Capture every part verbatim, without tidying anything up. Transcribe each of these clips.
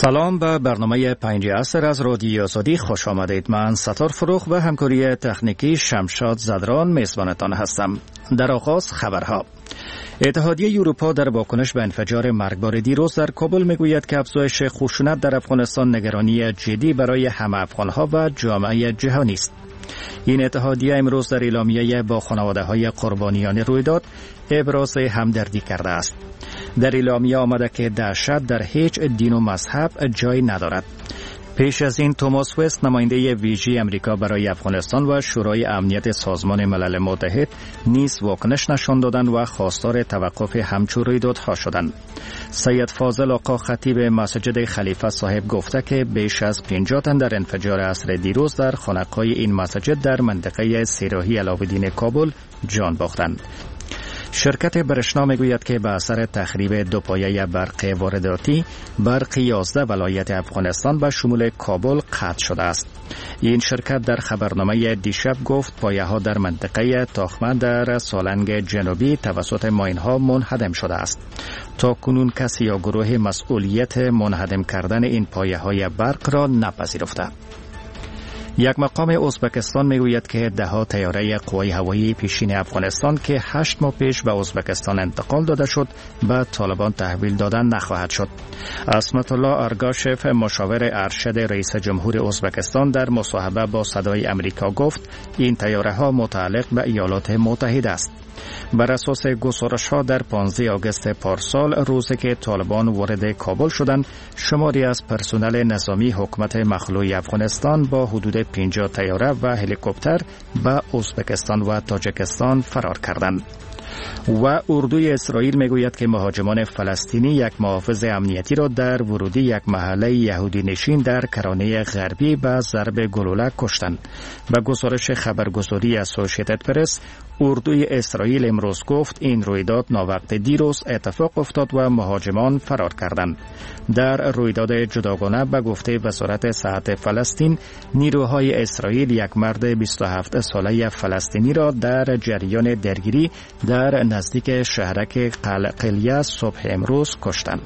سلام به برنامه پنج عصر از رادیو آزادی خوش آمدید. من ستار فروخ و همکاری تکنیکی شمشاد زدران میزبانتان هستم. در آغاز خبرها. اتحادیه اروپا در واکنش به انفجار مرگبار دیروز در کابل میگوید که افزایش خشونت در افغانستان نگرانی جدی برای همه افغانها و جامعه جهانی است. این اتحادیه امروز در اعلامیه با خانواده‌های قربانیان رویداد ابراز همدردی کرده است. در اعلامیه آمده که دهشت در هیچ دین و مذهب جای ندارد. پیش از این توماس وست نماینده ویژه امریکا برای افغانستان و شورای امنیت سازمان ملل متحد نیز واکنش نشان دادند و خواستار توقف همچون رویدادها شدند. سید فاضل آقا خطیب مسجد خلیفه صاحب گفته که بیش از پنجاه تن در انفجار عصر دیروز در خانقاه این مسجد در منطقه سیراهی علاءالدین کابل جان باختند. شرکت برشنا میگوید که به اثر تخریب دو پایه برق وارداتی برق یازده ولایت افغانستان به شمول کابل قطع شده است. این شرکت در خبرنامه دیشب گفت پایه ها در منطقه تاخمه در سالنگ جنوبی توسط ماین ها منهدم شده است. تا کنون کسی یا گروه مسئولیت منهدم کردن این پایه های برق را نپذیرفته. یک مقام ازبکستان میگوید که ده ها طیاره قوای هوایی پیشین افغانستان که هشت ماه پیش به ازبکستان انتقال داده شد به طالبان تحویل دادن نخواهد شد. عصمت الله ارگاشف مشاور ارشد رئیس جمهور ازبکستان در مصاحبه با صدای امریکا گفت این طیاره ها متعلق به ایالات متحده است. بر اساس گزارش ها در پانزده آگوست پارسال روزی که طالبان وارد کابل شدند شماری از پرسنل نظامی حکومت مخلوع افغانستان با حدود پنجاه طیاره و هلیکوپتر به ازبکستان و تاجیکستان فرار کردند. و اردوی اسرائیل میگوید که مهاجمان فلسطینی یک محافظ امنیتی را در ورودی یک محله یهودی نشین در کرانه غربی به ضرب گلوله کشتند. به گزارش خبرگزاری اسوسییتد پرس، اردوی اسرائیل امروز گفت این رویداد ناوقت دیروز اتفاق افتاد و مهاجمان فرار کردند. در رویداد جداگانه به گفته وزارت صحت فلسطین، نیروهای اسرائیل یک مرد بیست و هفت ساله فلسطینی را در جریان درگیری در نزدیک شهرک قلقلیه صبح امروز کشتند.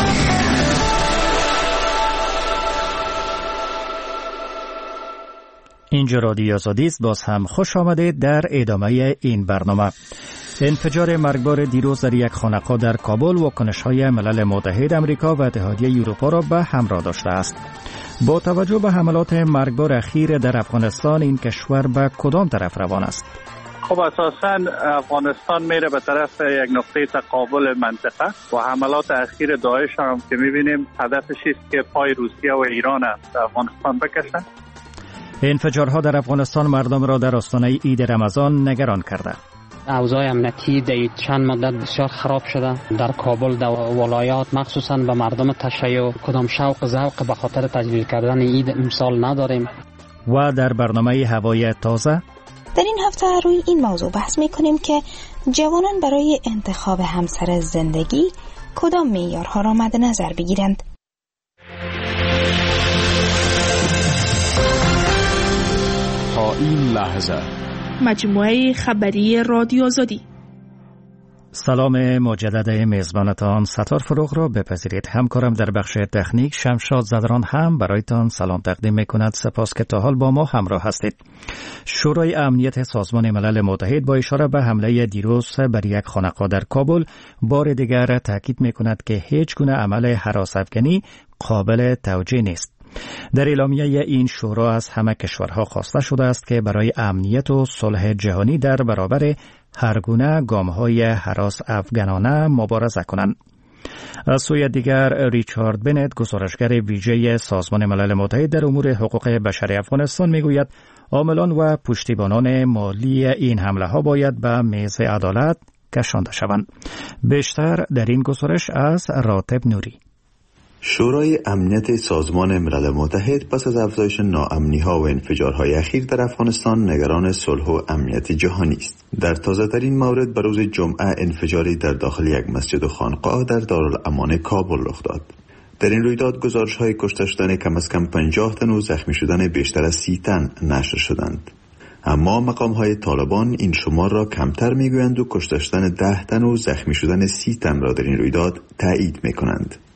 اینجا رادیو آزادی است. باز هم خوش آمدید در ادامه این برنامه. انفجار مرگبار دیروز در یک خانقاه در کابل واکنش‌های ملل متحد امریکا و اتحادیه اروپا را به همراه داشته است. با توجه به حملات مرگبار اخیر در افغانستان این کشور به کدام طرف روان است؟ خب اساساً افغانستان میره به طرف یک نقطه تقابل منطقه و حملات اخیر داعش هم که میبینیم هدفش است که پای روسیه و ایران در افغانستان بکشن. انفجارها در افغانستان مردم را در آستانه عید رمضان نگران کرده. اوضاع امنیتی در چند مدت بسیار خراب شده. در کابل در ولایات مخصوصاً به مردم تشیع کدام شوق ذوق به خاطر تجلیل کردن عید امسال نداریم. و در برنامه هوای تازه در این هفته روی این موضوع بحث می‌کنیم که جوانان برای انتخاب همسر زندگی کدام معیارها را مد نظر بگیرند. تا این لحظه مجموعه خبری رادیو آزادی. سلام مجدد میزبانتان ستار فروغ را بپذیرید. همکارم در بخش تکنیک شمشاد زدران هم برایتان سلام تقدیم میکند. سپاس که تا حال با ما همراه هستید. شورای امنیت سازمان ملل متحد با اشاره به حمله دیروز بر یک خانقاه در کابل بار دیگر تاکید میکند که هیچ گونه عمل هراس افکنی قابل توجیه نیست. در اعلامیه این شورا از همه کشورها خواسته شده است که برای امنیت و صلح جهانی در برابر هر گونه گام‌های هراس افغانانه مبارزه کنند. از سوی دیگر ریچارد بنت گزارشگر ویژه سازمان ملل متحد در امور حقوق بشر افغانستان میگوید عاملان و پشتیبانان مالی این حمله ها باید به میز عدالت کشانده شوند. بیشتر در این گزارش از راتب نوری. شورای امنیت سازمان ملل متحد پس از افزایش ناامنی‌ها و انفجارهای اخیر در افغانستان نگران صلح و امنیت جهانی است. در تازه‌ترین مورد به روز جمعه انفجاری در داخل یک مسجد و خانقاه در دارالامان کابل رخ داد. در این رویداد گزارش‌های کشته شدن کم از کم پنجاه تن و زخمی شدن بیشتر از سی تن نشر شدند. اما مقام‌های طالبان این شمار را کمتر می‌گویند و کشته شدن ده تن و زخمی شدن سی تن را در این رویداد تایید می‌کنند.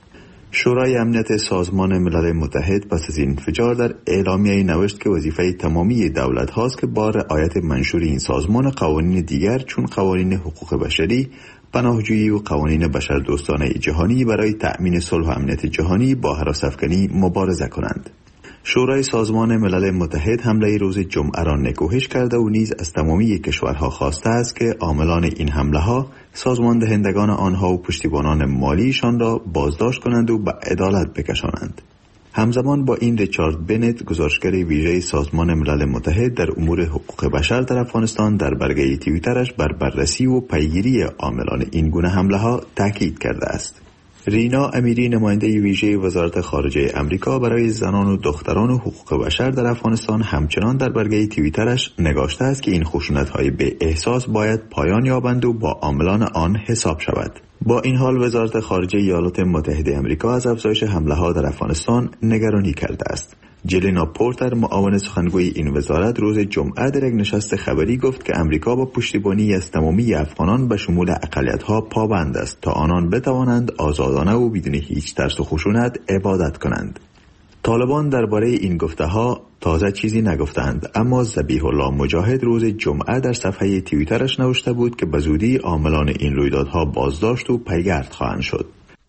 شورای امنیت سازمان ملل متحد پس از این انفجار در اعلامیه نوشت که وظیفه تمامی دولت هاست که با رعایت منشور این سازمان قوانین دیگر چون قوانین حقوق بشری، پناهجویی و قوانین بشردوستانه جهانی برای تأمین صلح و امنیت جهانی با هراس‌افکنی مبارزه کنند. شورای سازمان ملل متحد حمله روز جمعه را نکوهش کرده و نیز از تمامی کشورها خواسته است که عاملان این حمله ها، سازمان دهندگان آنها و پشتیبانان مالیشان را بازداشت کنند و به عدالت بکشانند. همزمان با این ریچارد بنت، گزارشگر ویژه سازمان ملل متحد در امور حقوق بشر در افغانستان، در برگه توییترش بر بررسی و پیگیری عاملان این گونه حمله ها تاکید کرده است. رینا امیری، نماینده ویژه وزارت خارجه امریکا برای زنان و دختران و حقوق بشر در افغانستان، همچنان در برگه توییترش نگاشته است که این خشونت‌های به احساس باید پایان یابند و با عاملان آن حساب شود. با این حال وزارت خارجه ایالات متحده امریکا از افزایش حمله‌ها در افغانستان نگرانی کرده است. جلینا پورتر، معاون سخنگوی این وزارت، روز جمعه در یک نشست خبری گفت که امریکا با پشتیبانی از تمامی افغانان به شمول اقلیت‌ها پابند است تا آنان بتوانند آزادانه و بدون هیچ ترس و خشونت عبادت کنند. طالبان درباره این گفته‌ها تازه چیزی نگفتند، اما ذبیح الله مجاهد روز جمعه در صفحه توییترش نوشته بود که به زودی عاملان این رویدادها بازداشت و پیگرد خواهند شد.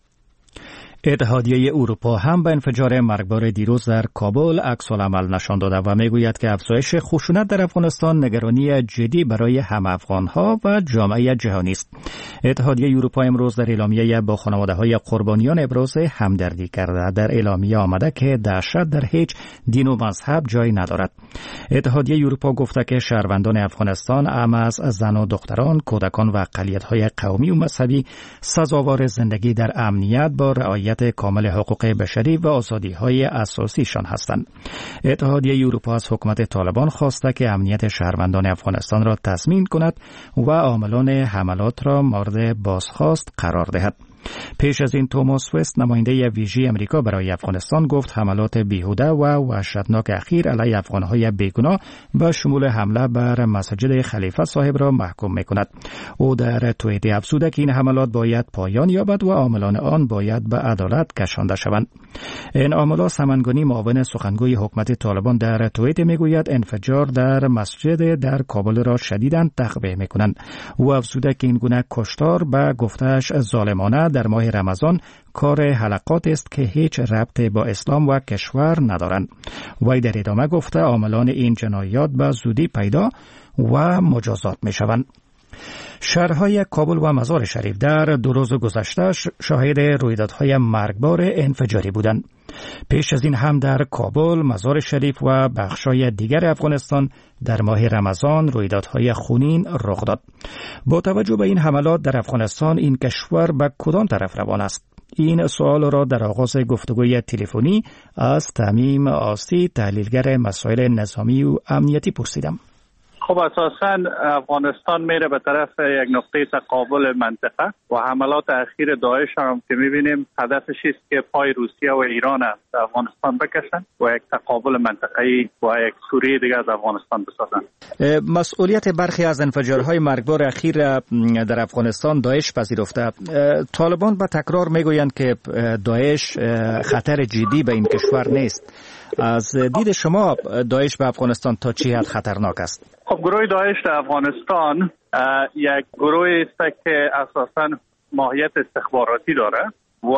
اتحادیه اروپا هم به انفجار مرگبار دیروز در کابل عکس‌العمل نشان داده و میگوید که افزایش خشونت در افغانستان نگرانی جدی برای هم افغان‌ها و جامعه جهانی است. اتحادیه اروپا امروز در اعلامیه با خانواده‌های قربانیان ابراز همدردی کرده. در اعلامیه آمده که دهشت در هیچ دین و مذهب جای ندارد. اتحادیه اروپا گفته که شهروندان افغانستان، اعم از زن و دختران، کودکان و اقلیت‌های قومی و مذهبی سزاوار زندگی در امنیت با رعایت کامل حقوق بشری و آزادی‌های اساسیشان هستند. اتحادیه اروپا از حکومت طالبان خواسته که امنیت شهروندان افغانستان را تضمین کند و عاملان حملات را مورد بازخواست قرار دهد. پیش از این توماس وست، نماینده ویژه امریکا برای افغانستان، گفت حملات بیهوده و وحشتناک اخیر علیه افغانهای بیگناه به شمول حمله بر مسجد خلیفه صاحب را محکوم می‌کند. او در توییت افزوده که این حملات باید پایان یابد و عاملان آن باید به عدالت کشانده شوند. این عاملا سمنگانی، معاون سخنگوی حکومت طالبان، در توییت میگوید انفجار در مسجد در کابل را شدیداً تقبیح می‌کنند. او افزوده که این گونه کشتار به گفته‌اش ظالمانه در ماه رمضان کار حلقات است که هیچ ربطی با اسلام و کشور ندارند. وی در ادامه گفته عاملان این جنایات به زودی پیدا و مجازات می شوند. شهرهای کابل و مزار شریف در دو روز گذشته شاهد رویدادهای مرگبار انفجاری بودند. پیش از این هم در کابل، مزار شریف و بخشای دیگر افغانستان در ماه رمضان رویدادهای خونین رخ داد. با توجه به این حملات در افغانستان، این کشور به کدام طرف روان است؟ این سوال را در آغاز گفتگوی تلفنی از تمیم آسی، تحلیلگر مسائل نظامی و امنیتی، پرسیدم. خب اساساً افغانستان میره به طرف یک نقطه تقابل منطقه و حملات اخیر داعش هم که میبینیم هدفش است که پای روسیه و ایران از افغانستان بکشن و یک تقابل منطقه‌ای و یک سوریه دیگه از افغانستان بسازن. مسئولیت برخی از انفجارهای مرگبار اخیر در افغانستان داعش پذیرفته. طالبان به تکرار میگویند که داعش خطر جدی به این کشور نیست. از دید شما داعش به افغانستان تا چه حد خطرناک است؟ خب گروه داعش در افغانستان یک گروهی است که اساساً ماهیت استخباراتی داره و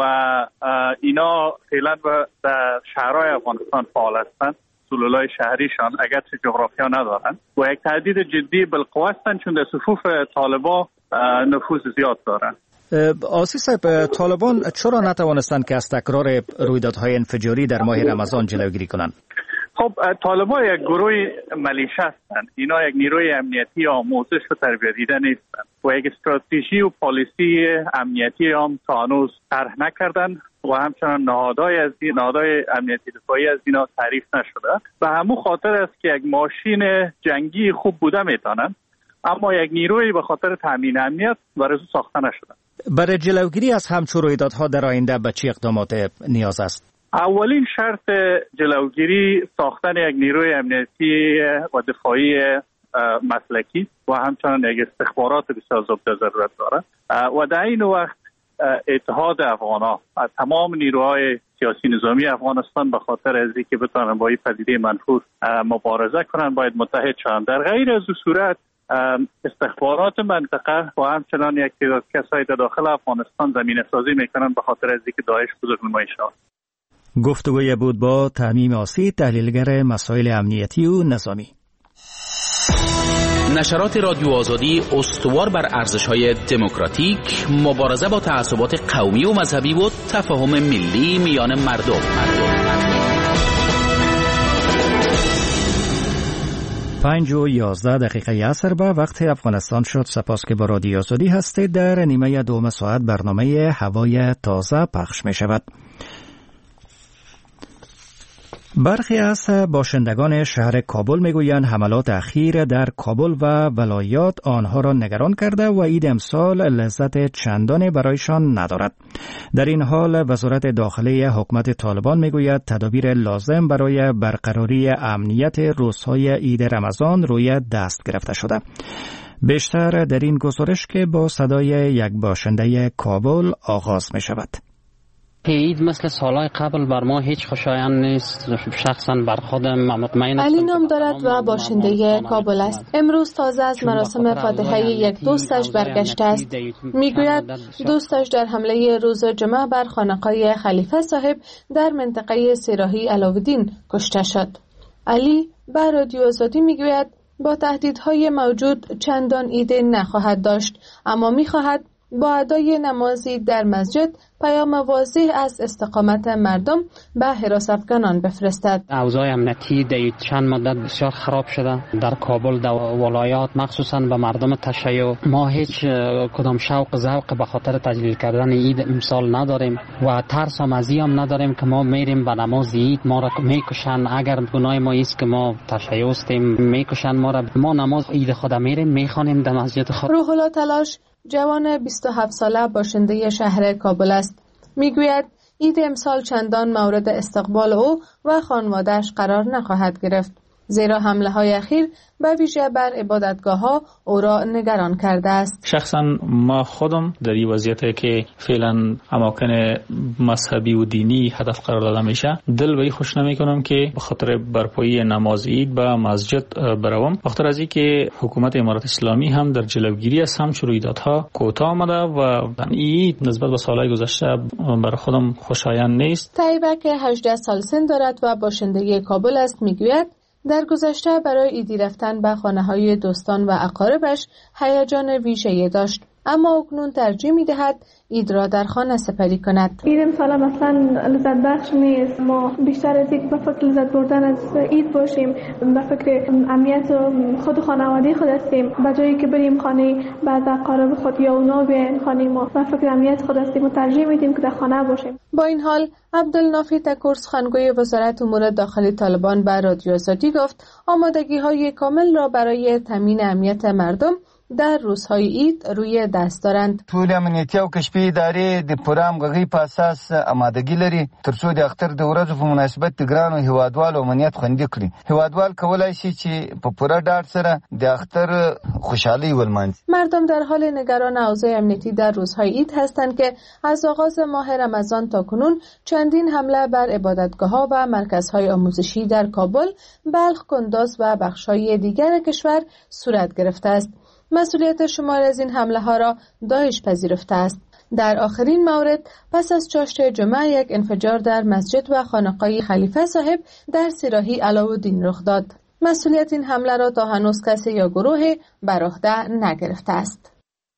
اینا فعلا در شهرهای افغانستان فعال هستند. سلولای شهریشان اگرچه جغرافیا ندارن و یک تهدید جدی بالقوه هستند چون در صفوف طالبان نفوذ زیاد دارن. آسی صاحب، طالبان چرا نتوانستند که از تکرار رویدادهای انفجاری در ماه رمضان جلوگیری کنند؟ خب طالبان یک گروه ملیشه هستند. اینا یک نیروی امنیتی آموزش و تربیت دیده نیستند و یک استراتژی و پالیسی امنیتی هم تا هنوز طرح نکردن و همچنان نهادهای از این نهادهای امنیتی دفاعی از اینا تعریف نشده و همون خاطر است که یک ماشین جنگی خوب بوده میتونن، اما یک نیروی به خاطر تامین امنیت برای ساخته نشده. برای جلوگیری از همچون رویدادها در آینده به چه اقدامات نیاز است؟ اولین شرط جلوگیری ساختن یک نیروی امنیتی و دفاعی مسلکی و همچنان یک استخبارات بسیار زبده ضرورت داره و در این وقت اتحاد افغان‌ها، تمام نیروهای سیاسی نظامی افغانستان به خاطر از اینکه بتوانند با این پدیده منفور مبارزه کنند باید متحد شوند. در غیر از این صورت استخبارات منطقه و همچنان یک تعداد کسایی در داخل افغانستان زمینه سازی میکنند به خاطر از اینکه داعش بزرگنمایی شود. گفتگوی بود با تمیم آسی، تحلیلگر مسائل امنیتی و نظامی. نشرات رادیو آزادی استوار بر ارزش‌های دموکراتیک، مبارزه با تعصبات قومی و مذهبی و تفاهم ملی میان مردم. پنج و یازده دقیقه عصر به وقت افغانستان شد. سپاس که با رادیو آزادی هستید. در نیمه دوم ساعت برنامه هوای تازه پخش می شود. برخی از باشندگان شهر کابل میگویند حملات اخیر در کابل و ولایات آنها را نگران کرده و عید امسال لذت چندانی برایشان ندارد. در این حال وزارت داخلی حکومت طالبان میگوید تدابیر لازم برای برقراری امنیت روزهای عید رمضان روی دست گرفته شده. بیشتر در این گزارش که با صدای یک باشنده کابل آغاز می شود. عید مثل سالهای قبل بر ما هیچ خوشایند نیست. شخصا بر خودم مطمئن علی نام دارد و باشنده کابل است. امروز تازه از مراسم فاتحه یک دوستش برگشته است. میگوید دوستش در حمله روز جمعه بر خانقاه خلیفه صاحب در منطقه سیراهی علاودین کشته شد. علی بر رادیو آزادی میگوید با تهدیدهای موجود چندان ایده نخواهد داشت، اما میخواهد با ادای نمازی در مسجد پیام واضح از استقامت مردم به حراس افغانان بفرستد. اوضاع امنیتی در چند مدت بسیار خراب شده در کابل، در ولایات، مخصوصا به مردم تشیع. ما هیچ کدام شوق ذوق به خاطر تجلیل کردن عید امسال نداریم و ترس هم از این هم نداریم که ما میریم به نماز عید ما را میکشن. اگر گناه ما است که ما تشیع هستیم میکشن ما را. ما نماز عید خود میریم میخوانیم در مسجد خود. روح الله تلاش جوان بیست و هفت ساله باشنده شهر کابل است. میگوید عید امسال چندان مورد استقبال او و خانواده‌اش قرار نخواهد گرفت، زیرا حمله های اخیر به ویژه بر عبادتگاه ها او را نگران کرده است. شخصا ما خودم در این وضعیتی که فعلا اماکن مذهبی و دینی هدف قرار داده میشه دل به خوش نمی کنم که به خاطر برپایی نماز عید به مسجد بروم. بخاطر از اینکه حکومت امارات اسلامی هم در جلوگیری از همچون رویدادها کوتاه آمده و عید نسبت به سالهای گذشته برای خودم خوشایند نیست. طیبه که هجده سال سن دارد و باشنده کابل است میگوید در گذشته برای عیدی رفتن به خانه‌های دوستان و اقاربش هیجان ویژه‌ای داشت، اما اکنون ترجیح می‌دهد عید را در خانه سپری کند. عید امسال مثلا لذت بخش نیست. ما بیشتر از یک به فکر لذت بردن از عید باشیم، به فکر امنیت خود و خانواده خود هستیم. به جایی که بریم خانه بعد اقارب خود یا اونا بیاین خانه ما، به فکر امنیت خود هستیم و ترجیح میدیم که در خانه باشیم. با این حال عبدالنافی تکور سخنگوی وزارت امور داخلی طالبان به رادیو آزادی گفت آمادگی‌های کامل را برای تامین امنیت مردم در روزهای عید روی دست دارند. ټول امنیتي او کشفي ادارې د پوره همغږۍ په اساس آمادګي لري ترڅو د اختر د ورځو په مناسبت د ګرانو هیوادوالو امنیت خوندي کړي. هیوادوال کولای شي چې په پوره ډاډ سره د اختر خوشحالي ولمانځي. مردم در حال نگران اوضاع امنیتی در روزهای عید هستند که از آغاز ماه رمضان تا کنون چندین حمله بر عبادتگاه‌ها و مرکزهای آموزشی در کابل، بلخ، کنداز و بخش‌های دیگر کشور صورت گرفته است. مسئولیت شمار از این حمله ها را داعش پذیرفته است. در آخرین مورد پس از چاشت جمعه یک انفجار در مسجد و خانقاه خلیفه صاحب در سیراهی علاودین رخ داد. مسئولیت این حمله را تا هنوز کسی یا گروه بر عهده نگرفته است.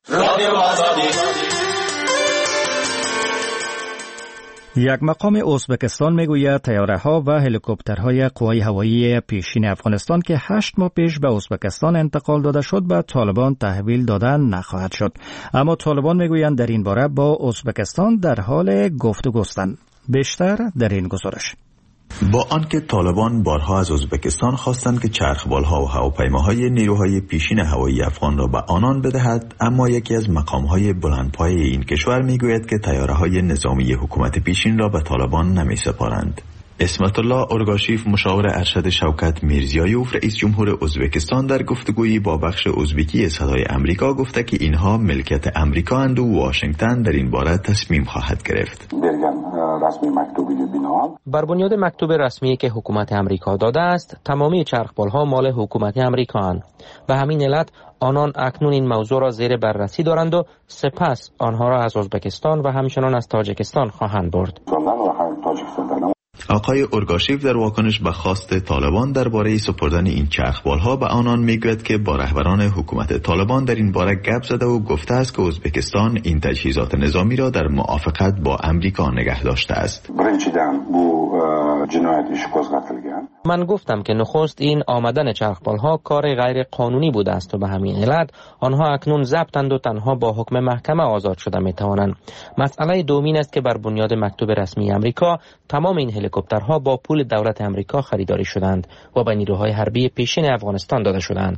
یک مقام ازبکستان میگوید طیاره‌ها و هلیکوپترهای قوای هوایی پیشین افغانستان که هشت ماه پیش به ازبکستان انتقال داده شد به طالبان تحویل دادن نخواهد شد. اما طالبان میگویند در این باره با ازبکستان در حال گفتگوستند. بیشتر در این گزارش. با آنکه طالبان بارها از ازبکستان خواستند که چرخبالها و هواپیماهای نیروهای پیشین هوایی افغان را به آنان بدهد، اما یکی از مقامهای بلندپایه این کشور میگوید که طیاره‌های نظامی حکومت پیشین را به طالبان نمی‌سپارند. اسمت الله اورگاشیف مشاور ارشد شوکت میرزیایوف رئیس جمهور ازبکستان در گفتگویی با بخش ازبکی صدای امریکا گفته که اینها ملکیت امریکا اند و واشنگتن در این باره تصمیم خواهد گرفت. بر بنیاد مکتوب رسمی که حکومت امریکا داده است، تمامی چرخبال‌ها مال حکومت امریکا اند. به همین علت آنان اکنون این موضوع را زیر بررسی دارند و سپس آنها را از ازبکستان و همچنان از تاجیکستان خواهند برد. آقای اورگاشیف در واکنش به خواست طالبان درباره سپردن این چرخبال‌ها به آنان میگوید که با رهبران حکومت طالبان در این باره گپ زده و گفته است که ازبکستان این تجهیزات نظامی را در موافقت با امریکا نگه داشته است. من گفتم که نخست این آمدن چرخبال‌ها کار غیر قانونی بوده است و به همین علت آنها اکنون ضبطند و تنها با حکم محکمه آزاد شده میتوانند. مسئله دومین است که بر بنیاد مکتوب رسمی امریکا تمام این هلیکوپترها با پول دولت امریکا خریداری شدند و به نیروهای حربی پیشین افغانستان داده شدند.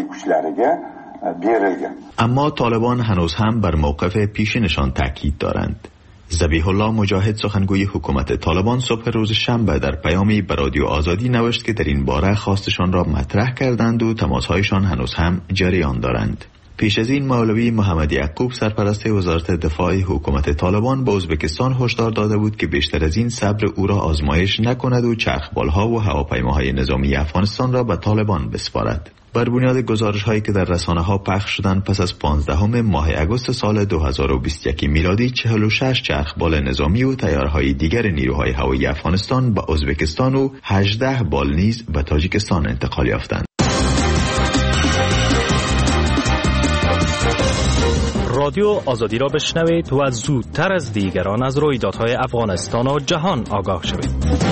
اما طالبان هنوز هم بر موقف پیشینشان تاکید دارند. ذبیح الله مجاهد سخنگوی حکومت طالبان صبح روز شنبه در پیامی به رادیو آزادی نوشت که در این باره خواستشان را مطرح کردند و تماسهایشان هنوز هم جریان دارند. پیش از این مولوی محمد یعقوب سرپرست وزارت دفاع حکومت طالبان به ازبکستان هشدار داده بود که بیشتر از این صبر او را آزمایش نکند و چرخبال‌ها و هواپیماهای نظامی افغانستان را به طالبان بسپارد. بر بنیاد گزارش هایی که در رسانه ها پخش شدند، پس از پانزدهم ماه اگست سال دو هزار و بیست و یک میلادی چهل و شش چرخبال نظامی و تیارهای دیگر نیروهای هوایی افغانستان به ازبکستان و هجده بال نیز به تاجیکستان انتقال یافتند. رادیو آزادی را بشنوید و زودتر از دیگران از رویدادهای افغانستان و جهان آگاه شوید.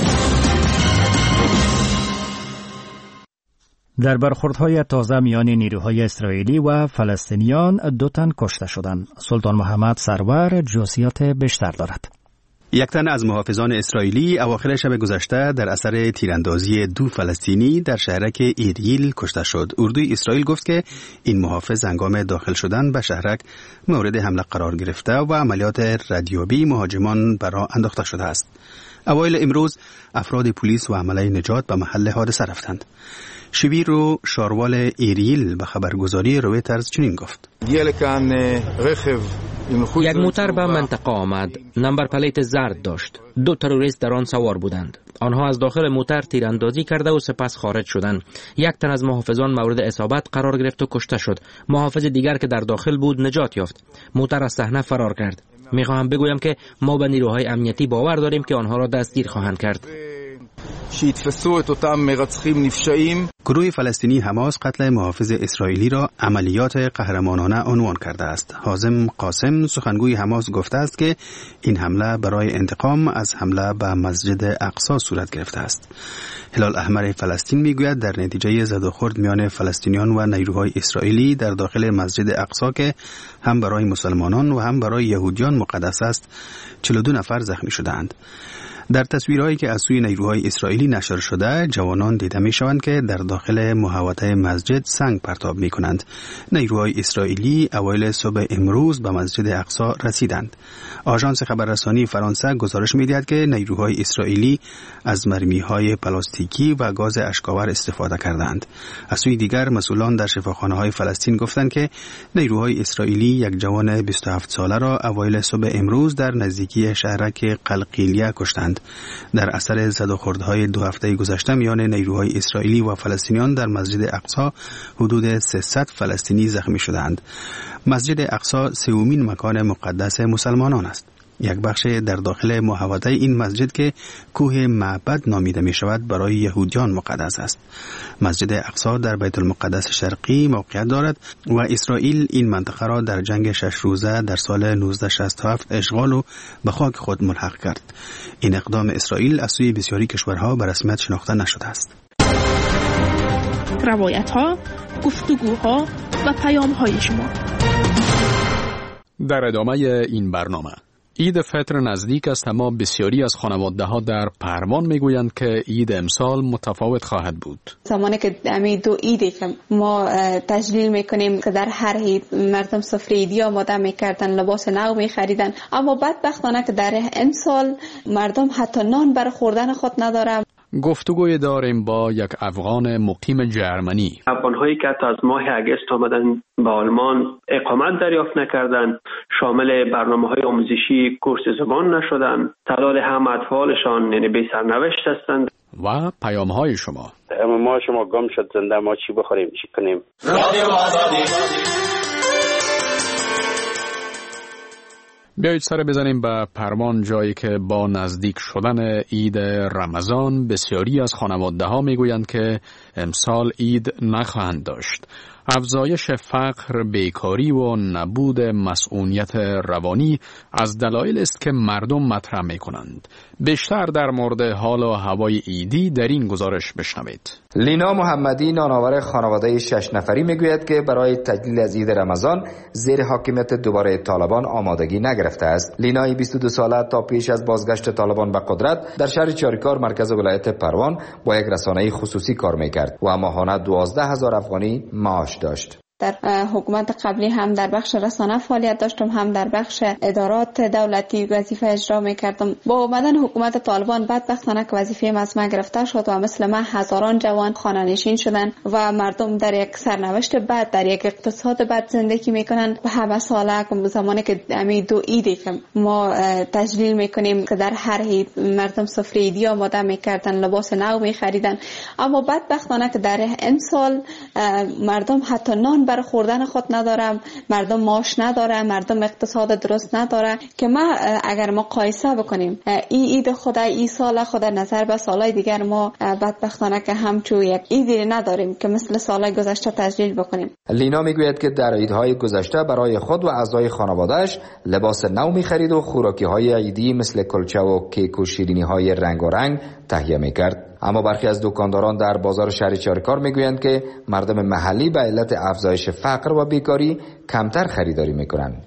در برخوردهای تازه میان نیروهای اسرائیلی و فلسطینیان دو تن کشته شدند. سلطان محمد سرور جزئیات بیشتر دارد. یک تن از محافظان اسرائیلی اواخر شب گذشته در اثر تیراندازی دو فلسطینی در شهرک ایریل کشته شد. اردوی اسرائیل گفت که این محافظ هنگام داخل شدن به شهرک مورد حمله قرار گرفته و عملیات ردیابی مهاجمان بر راه انداخته شده است. اوایل امروز افراد پلیس و عمله نجات به محل حادثه رفتند. شبیر و شاروال ایریل به خبرگزاری رویترز چنین گفت: یک موتر به منطقه آمد. نمبر پلیت زرد داشت. دو تروریست در آن سوار بودند. آنها از داخل موتر تیراندازی کرده و سپس خارج شدند. یک تن از محافظان مورد اصابت قرار گرفت و کشته شد. محافظ دیگر که در داخل بود نجات یافت. موتر از صحنه فرار کرد. میخواهم بگویم که ما به نیروهای امنیتی باور داریم که آنها را دستگیر خواهند کرد. گروه فلسطینی حماس قتل محافظ اسرائیلی را عملیات قهرمانانه عنوان کرده است. حازم قاسم سخنگوی حماس گفته است که این حمله برای انتقام از حمله به مسجد اقصی صورت گرفته است. هلال احمر فلسطین میگوید در نتیجه زد و خورد میان فلسطینیان و نیروهای اسرائیلی در داخل مسجد اقصی که هم برای مسلمانان و هم برای یهودیان مقدس است، چهل و دو نفر زخمی شدند. در تصویرهایی که از سوی نیروهای اسرائیلی نشر شده، جوانان دیده می شوند که در داخل محوطه مسجد سنگ پرتاب می کنند. نیروهای اسرائیلی اوایل صبح امروز به مسجد اقصی رسیدند. آژانس خبررسانی فرانسه گزارش می دهد که نیروهای اسرائیلی از مرمیهای پلاستیکی و گاز اشک‌آور استفاده کردند. از سوی دیگر مسئولان در شفاخانه‌های فلسطین گفتند که نیروهای اسرائیلی یک جوان بیست و هفت ساله را اوایل صبح امروز در نزدیکی شهرک قلقیلیه کشتند. در اثر زد و خوردهای دو هفته گذشته میان نیروهای اسرائیلی و فلسطینیان در مسجد اقصی حدود سیصد فلسطینی زخمی شدند. مسجد اقصی سومین مکان مقدس مسلمانان است. یک بخش در داخل محوطه این مسجد که کوه معبد نامیده می شود برای یهودیان مقدس است. مسجد اقصی در بیت المقدس شرقی موقعیت دارد و اسرائیل این منطقه را در جنگ شش روزه در سال نوزده شصت و هفت اشغال و به خاک خود ملحق کرد. این اقدام اسرائیل از سوی بسیاری کشورها به رسمیت شناخته نشده است. روایت ها، گفتگوها و پیام های شما در ادامه این برنامه: عید فطر نزدیک است، اما بسیاری از خانواده‌ها در پروان میگویند که عید امسال متفاوت خواهد بود. زمانی که امی دو عیدی که ما تجلیل میکنیم که در هر عید مردم سفره عیدی آماده میکردن، لباس نو میخریدن، اما بدبختانه که در امسال مردم حتی نان برای خوردن خود ندارن. گفتگوی داریم با یک افغان مقیم جرمنی. افغان‌هایی که تا از ماه اگست آمدن به آلمان اقامت دریافت نکردند، شامل برنامه‌های آموزشی کورس زبان نشدند، تعداد هم اطفالشان یعنی بی سرنوشت هستند. و پیام‌های شما. ما شما گم شد زنده، ما چی بخوریم چی کنیم؟ بیایید سر بزنیم به پروان، جایی که با نزدیک شدن عید رمضان بسیاری از خانواده‌ها میگویند که امسال عید نخواهند داشت. افزایش فقر، بیکاری و نبود مسئولیت روانی از دلایل است که مردم مطرح می‌کنند. بیشتر در مورد حال و هوای عیدی در این گزارش بشنوید. لینا محمدی، نانآور خانواده شش نفری، میگوید که برای تجلیل از عید رمضان زیر حاکمیت دوباره طالبان آمادگی نگرفته است. لینای بیست و دو ساله تا پیش از بازگشت طالبان به قدرت در شهر چاریکار مرکز ولایت پروان با یک رسانه خصوصی کار میکرد و ماهانه دوازده هزار افغانی معاش داشت. در حکومت قبلی هم در بخش رسانه فعالیت داشتم، هم در بخش ادارات دولتی وظیفه اجرا میکردم. با اومدن حکومت طالبان بدبختانه که وظیفه از من گرفته شد و مثل من هزاران جوان خانه نشین شدن و مردم در یک سرنوشت بد، در یک اقتصاد بد زندگی میکنن. و همه ساله زمانی که امی دو عیدی که ما تجلیل میکنیم که در هر عید مردم سفره عیدی آماده میکردن، لباس نو میخریدن، اما بدبختانه که در امسال مردم حتی نان برای خوردن خود ندارم، مردم معاش نداره، مردم اقتصاد درست نداره. که ما اگر ما قایسه بکنیم این عید خود این سال خود نظر به سالهای دیگر، ما بدبختانه که همچون یک عیدی نداریم که مثل سالهای گذشته تجلیل بکنیم. لینا میگوید که در عیدهای گذشته برای خود و اعضای خانواده‌اش لباس نو می‌خرید و خوراکی‌های عیدی مثل کلچه و کیک و شیرینی‌های رنگارنگ تهیه می‌کرد. اما برخی از دکانداران در بازار شهر چاریکار میگویند که مردم محلی به علت افزایش فقر و بیکاری کمتر خریداری میکنند.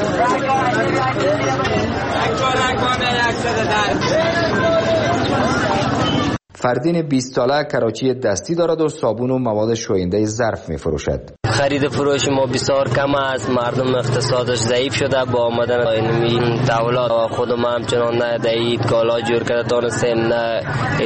فردین بیست ساله کراچی دستی دارد و صابون و مواد شوینده ظرف میفروشد. خرید فروش ما بسیار کم است، مردم اقتصادش ضعیف شده. با آمدن این تحولات خودم همچنان نه دهید کالا جور کرده تانستیم، نه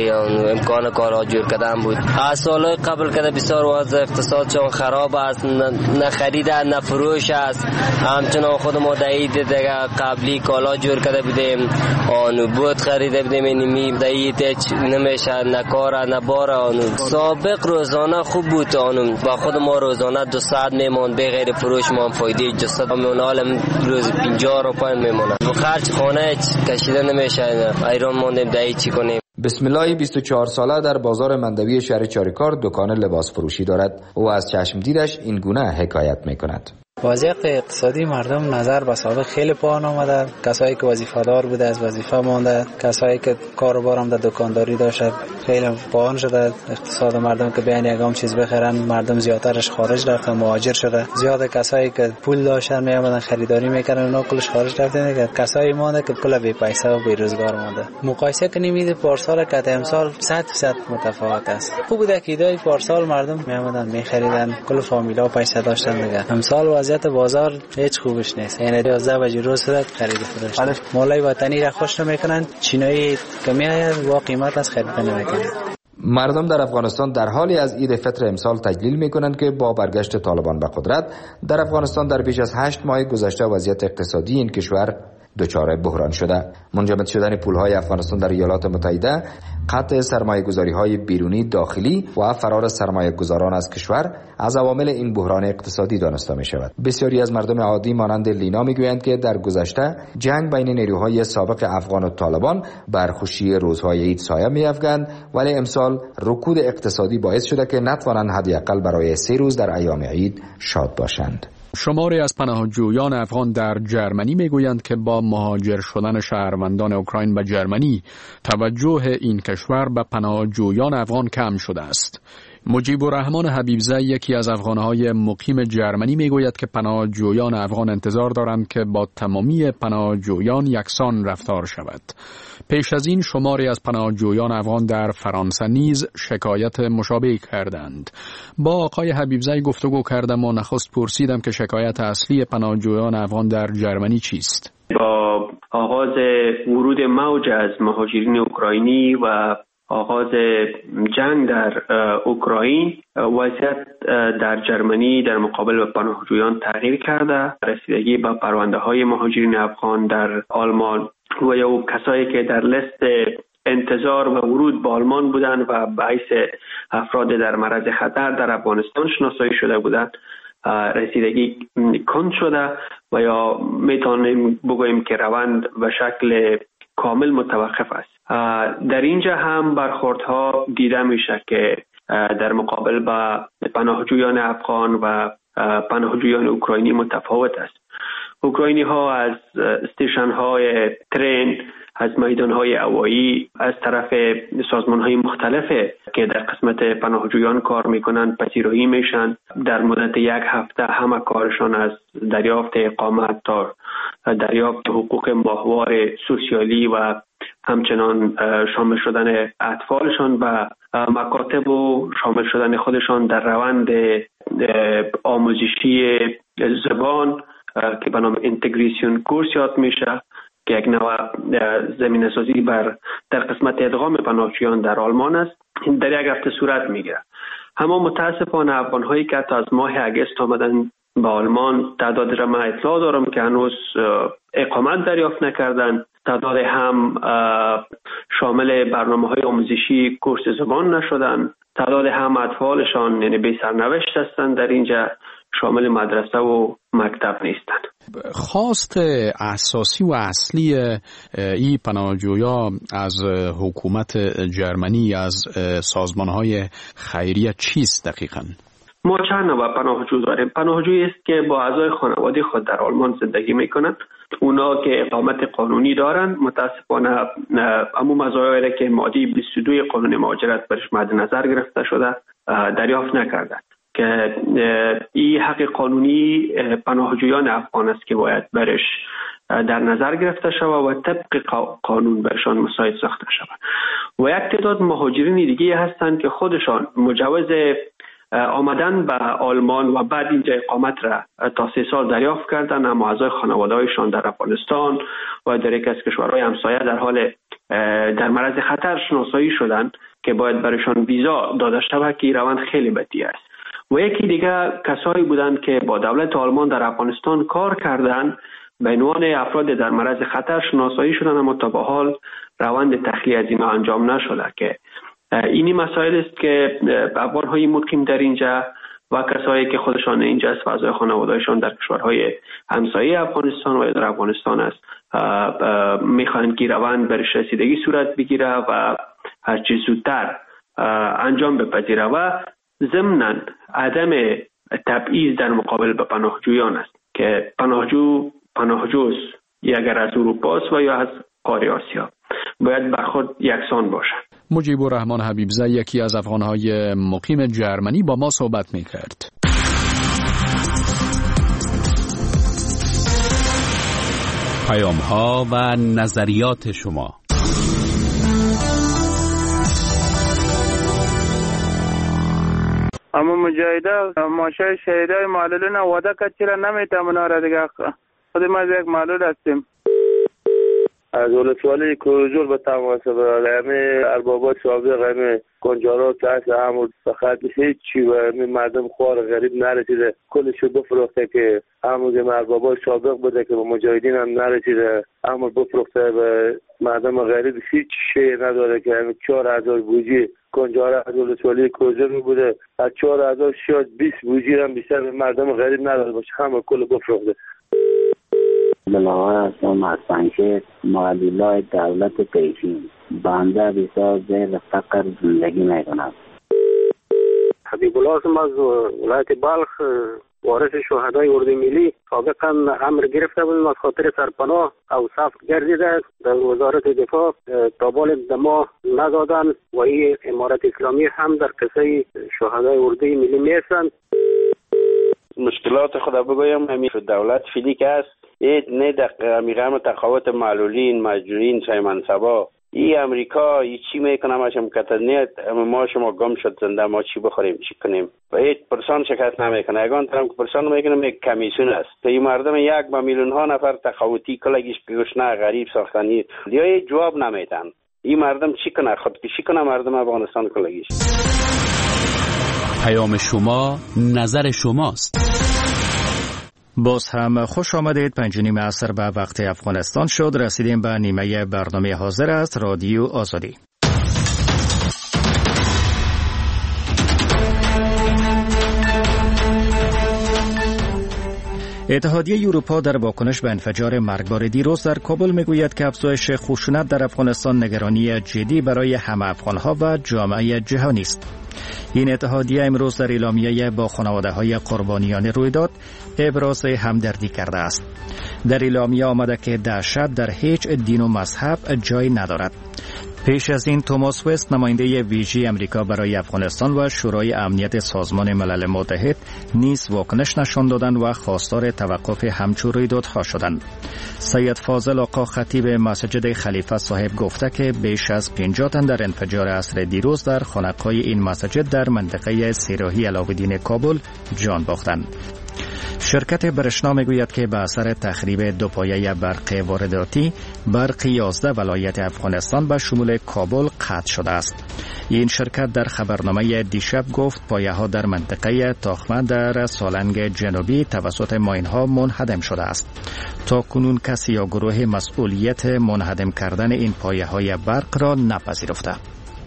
امکان کالا جور کردن بود. از سالهای قبل که بسیار وضع اقتصادشان خراب است، نه خرید نه فروش است. همچنان خود ما دهید دیگه قبلی کالا جور کرده بودیم، آن بود خریده بودیم، اینمی دهید هیچ نمیشه، نه کار نه بار. آن سابق روزانه خوب بود، آن با خود ما روزانه دو ساعت میمون به غیر فروش ما فایده جسد میمون، حالا روز پنجاه روپیه میمونه. خرج خانه کشیده نمیشه، ایران موندیم دایی چی کنیم. بسم الله بیست و چهار ساله در بازار مندوی شهر چاریکار دکان لباس فروشی دارد. او از چشم دیدش این گونه حکایت میکند. وضعیت اقتصادی مردم نظر به سابق خیلی پایین آمده. کسایی که وظیفه دار بوده از وظیفه مانده، کسایی که کاروبار هم در دکانداری داشت خیلی پایین شده. اقتصاد مردم که بیان یگام چیز بخرن، مردم زیادترش خارج رفتن، مهاجر شده. زیاد کسایی که پول داشتن می آمدن خریداری میکردن، اونا کلش خارج رفتن دیگه. کسایی مانده که کلا بی پیسه و بی روزگار مانده. مقایسه کنیم عید پارسال که امسال صد درصد متفاوت است. خوب بوده که ایدای پارسال مردم می آمدن می خریدن، کل فامیلا پیسه داشتن دیگه. امسال وضعیت بازار هیچ خوبش نیست. یعنی یازده بجه روز شده خرید فروش. مالای وطنی را خوش نمیکنن، چینایی که میآید با قیمت از خرید نمیکنن. مردم در افغانستان در حالی از عید فطر امسال تجلیل میکنند که با برگشت طالبان به قدرت در افغانستان در بیش از هشت ماه گذشته وضعیت اقتصادی این کشور دچار بحران شده. منجمد شدن پولهای افغانستان در ایالات متحده، قطع سرمایه‌گذاری‌های بیرونی داخلی و فرار سرمایه‌گذاران از کشور از عوامل این بحران اقتصادی دانسته می‌شود. بسیاری از مردم عادی مانند لینا می‌گویند که در گذشته جنگ بین نیروهای سابق افغان و طالبان بر خوشی روزهای عید سایه می‌افکند، ولی امسال رکود اقتصادی باعث شده که نتوانند حداقل برای سه روز در ایام عید شاد باشند. شماری از پناهجویان افغان در جرمنی میگویند که با مهاجر شدن شهروندان اوکراین به جرمنی توجه این کشور به پناهجویان افغان کم شده است. مجیب الرحمن حبیبزی یکی از افغانهای مقیم جرمنی میگوید که پناهجویان افغان انتظار دارند که با تمامی پناهجویان یکسان رفتار شود. پیش از این شماری از پناهجویان افغان در فرانسه نیز شکایت مشابه کردند. با آقای حبیبزی گفتگو کردم و نخست پرسیدم که شکایت اصلی پناهجویان افغان در جرمنی چیست؟ با آغاز ورود موج از مهاجرین اوکراینی و آغاز جنگ در اوکراین وضعیت در جرمنی در مقابل پناهجویان تغییر کرده. رسیدگی به پرونده های مهاجرین افغان در آلمان و یا کسایی که در لیست انتظار و ورود به آلمان بودند و باعث افراد در معرض خطر در افغانستان شناسایی شده بودند رسیدگی کند شده و یا میتونیم بگوییم که روند به شکل کامل متوقف است. در اینجا هم برخوردها دیده میشه که در مقابل با پناهجویان افغان و پناهجویان اوکراینی متفاوت است. اوکراینی ها از استیشن های ترین، از میدان های هوایی، از طرف سازمان های مختلف که در قسمت پناهجویان کار میکنند پذیرایی میشن. در مدت یک هفته همه کارشان از دریافت اقامت تا دریافت حقوق ماهوار سوسیالی و همچنان شامل شدن اطفالشان و مکاتب و شامل شدن خودشان در روند آموزشی زبان که به نام اینتگریشن کورس یاد میشه که یک نوع زمینه سازی بر در قسمت ادغام پناهجویان در آلمان است. در یک هفته صورت میگیره. اما متاسفانه افغان‌هایی که از ماه اگست آمدن به آلمان تعداد را من اطلاع دارم که هنوز اقامت دریافت نکردن. تعداد هم شامل برنامه‌های آموزشی کورس زبان نشدن. تعداد هم اطفالشان یعنی بی سرنوشت هستند در اینجا، شامل مدرسه و مکتب نیستند. خواست اساسی و اصلی این پناهجویا از حکومت جرمنی، از سازمان‌های خیریه چیست دقیقاً؟ ما چند نوع پناهجو داریم. پناهجویی است که با اعضای خانواده خود در آلمان زندگی میکنند. اونا که اقامت قانونی دارند متاسفانه اما مزایایی که ماده بیست و دو قانون مهاجرت برش مد نظر گرفته شده دریافت نکردند که این حق قانونی پناهجویان افغان است که باید برش در نظر گرفته شود و طبق قانون برشان مساعد ساخته شود. و یک تعداد مهاجرین دیگه هستند که خودشان مجوز آمدن به آلمان و بعد اینجا اقامت را تا سه سال دریافت کردن، اما اعضای خانواده‌هایشان در افغانستان و در یک از کشورهای همسایه در حال در معرض خطر شناسایی شدند که باید برایشان ویزا داده شود که این روند خیلی بدی است. و یکی دیگه کسایی بودند که با دولت آلمان در افغانستان کار کردند به عنوان افراد در معرض خطر شناسایی شدند، اما تا به حال روند تخلیه از اینا انجام نشده که اینی مسائل است که افغان‌های مقیم در اینجا و کسایی که خودشان اینجا است و اعضای خانواده‌شان در کشورهای همسایه افغانستان و در افغانستان است میخواهند که روند برش رسیدگی صورت بگیره و هر چیز زودتر انجام بپذیره و ضمناً عدم تبعیض در مقابل به پناهجویان است که پناهجو پناهجوست یا اگر از اروپا است و یا از قاره آسیا باید برخورد یکسان باشد. مجیب الرحمن حبیبزی یکی از افغانهای مقیم جرمنی با ما صحبت میکرد. پیام ها و نظریات شما. اما مجاهده ماشای شهیدای معلولین وعده کرد چرا نمیتونه را دیگه خودم از یک معلول هستیم. از ولسوالی کوزور به تماس برای همه اربابات سابق همه کنجارات که هست همون فقط هیچ چی و همه مردم خوار غریب نرسیده کلشو بفروخته که همون اربابات سابق بوده که به مجاهدین هم نرسیده همون بفروخته به مردم غریب هیچ شی نداره که همه چهار هزار بوجی کنجاره از ولسوالی کوزور بوده از چهار هزار شاید بیست بوجی هم بیشتر به مردم غریب نداره باشه همه کل بفروخته. بلاغار هستم از پنشیر معادلای دولت پیشین بنده بسیار زیر فقر زندگی میکنم. حبیب الله هستم از ولایت بلخ وارث شهدای اردوی ملی سابقا امر گرفته بودیم از خاطر سرپناه او صف گردیده در وزارت دفاع تابال دما ندادن و این امارت اسلامی هم در قصه شهدای اردوی ملی میرسند. مشکلات خدا بگویم همین دولت فیلی که است اید نه در میغم تقاوت معلولین مجبورین سای منصبا ای امریکا ای چی میکنم اشم کتنیت ما شما گم شد زنده ما چی بخوریم چی کنیم و هیچ پرسان شکست نمیکنه اگان ترم که پرسان میکنم یک کمیسیون است تا این مردم یک با میلیون ها نفر تقاوتی کلگیش گشنه غریب ساختنی یا جواب نمیتن این مردم چی کنه خودکشی کنه مردم افغانستان کلگیش. پیام شما نظر شماست. باز هم خوش آمدید. پنج نیم عصر به وقت افغانستان شد. رسیدیم به نیمه برنامه حاضر است رادیو آزادی. اتحادیه اروپا در واکنش به انفجار مرگبار دیروز در کابل میگوید که افزایش خشونت در افغانستان نگرانی جدی برای همه افغانها و جامعه جهانی است. این اتحادیه امروز در اعلامیه با خانواده‌های قربانیان رویداد ابراز همدردی کرده است. در اعلامیه آمده که دهشت در هیچ دین و مذهب جای ندارد. پیش از این توماس وست نماینده ویژه امریکا برای افغانستان و شورای امنیت سازمان ملل متحد نیز واکنش نشان دادند و خواستار توقف همچون رویدادها شدند. سید فاضل آقا خطیب مسجد خلیفه صاحب گفته که بیش از پنجاه تن در انفجار عصر دیروز در خانقاه این مسجد در منطقه سیراهی علاءالدین کابل جان باختند. شرکت برشنا میگوید که به اثر تخریب دو پایه برق وارداتی برق یازده ولایت افغانستان به شمول کابل قطع شده است. این شرکت در خبرنامه دیشب گفت پایه ها در منطقه تاخمه در سالنگ جنوبی توسط ماین ها منهدم شده است. تا کنون کسی یا گروه مسئولیت منهدم کردن این پایه های برق را نپذیرفته.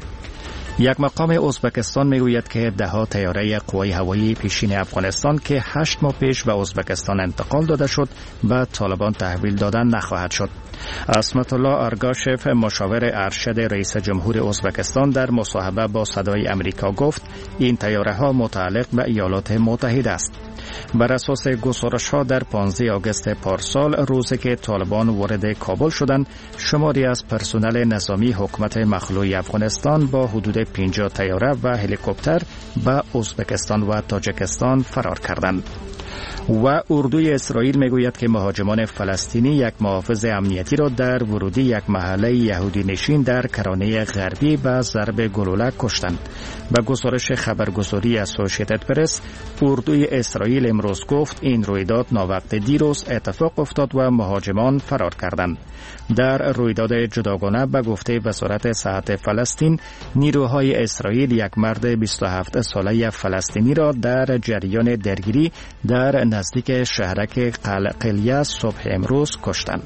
یک مقام ازبکستان میگوید که ده ها طیاره قوای هوایی پیشین افغانستان که هشت ماه پیش به ازبکستان انتقال داده شد به طالبان تحویل دادن نخواهد شد. عصمت الله ارگاشف مشاور ارشد رئیس جمهور ازبکستان در مصاحبه با صدای امریکا گفت این طیاره ها متعلق به ایالات متحده است. بر اساس گزارش ها در پانزده آگوست پارسال روزی که طالبان وارد کابل شدند شماری از پرسنل نظامی حکومت مخلوع افغانستان با حدود پنجاه طیاره و هلیکوپتر به ازبکستان و تاجیکستان فرار کردند. و اردوی اسرائیل میگوید که مهاجمان فلسطینی یک محافظ امنیتی را در ورودی یک محله یهودی نشین در کرانه غربی به ضرب گلوله کشتند. به گزارش خبرگزاری اسوسییتد پرس، اردوی اسرائیل امروز گفت این رویداد ناوقت دیروز اتفاق افتاد و مهاجمان فرار کردند. در رویداد جداگانه به گفته وزارت صحت فلسطین، نیروهای اسرائیل یک مرد بیست و هفت ساله فلسطینی را در جریان درگیری در نزدیک شهرک قلقلیه صبح امروز کشتند.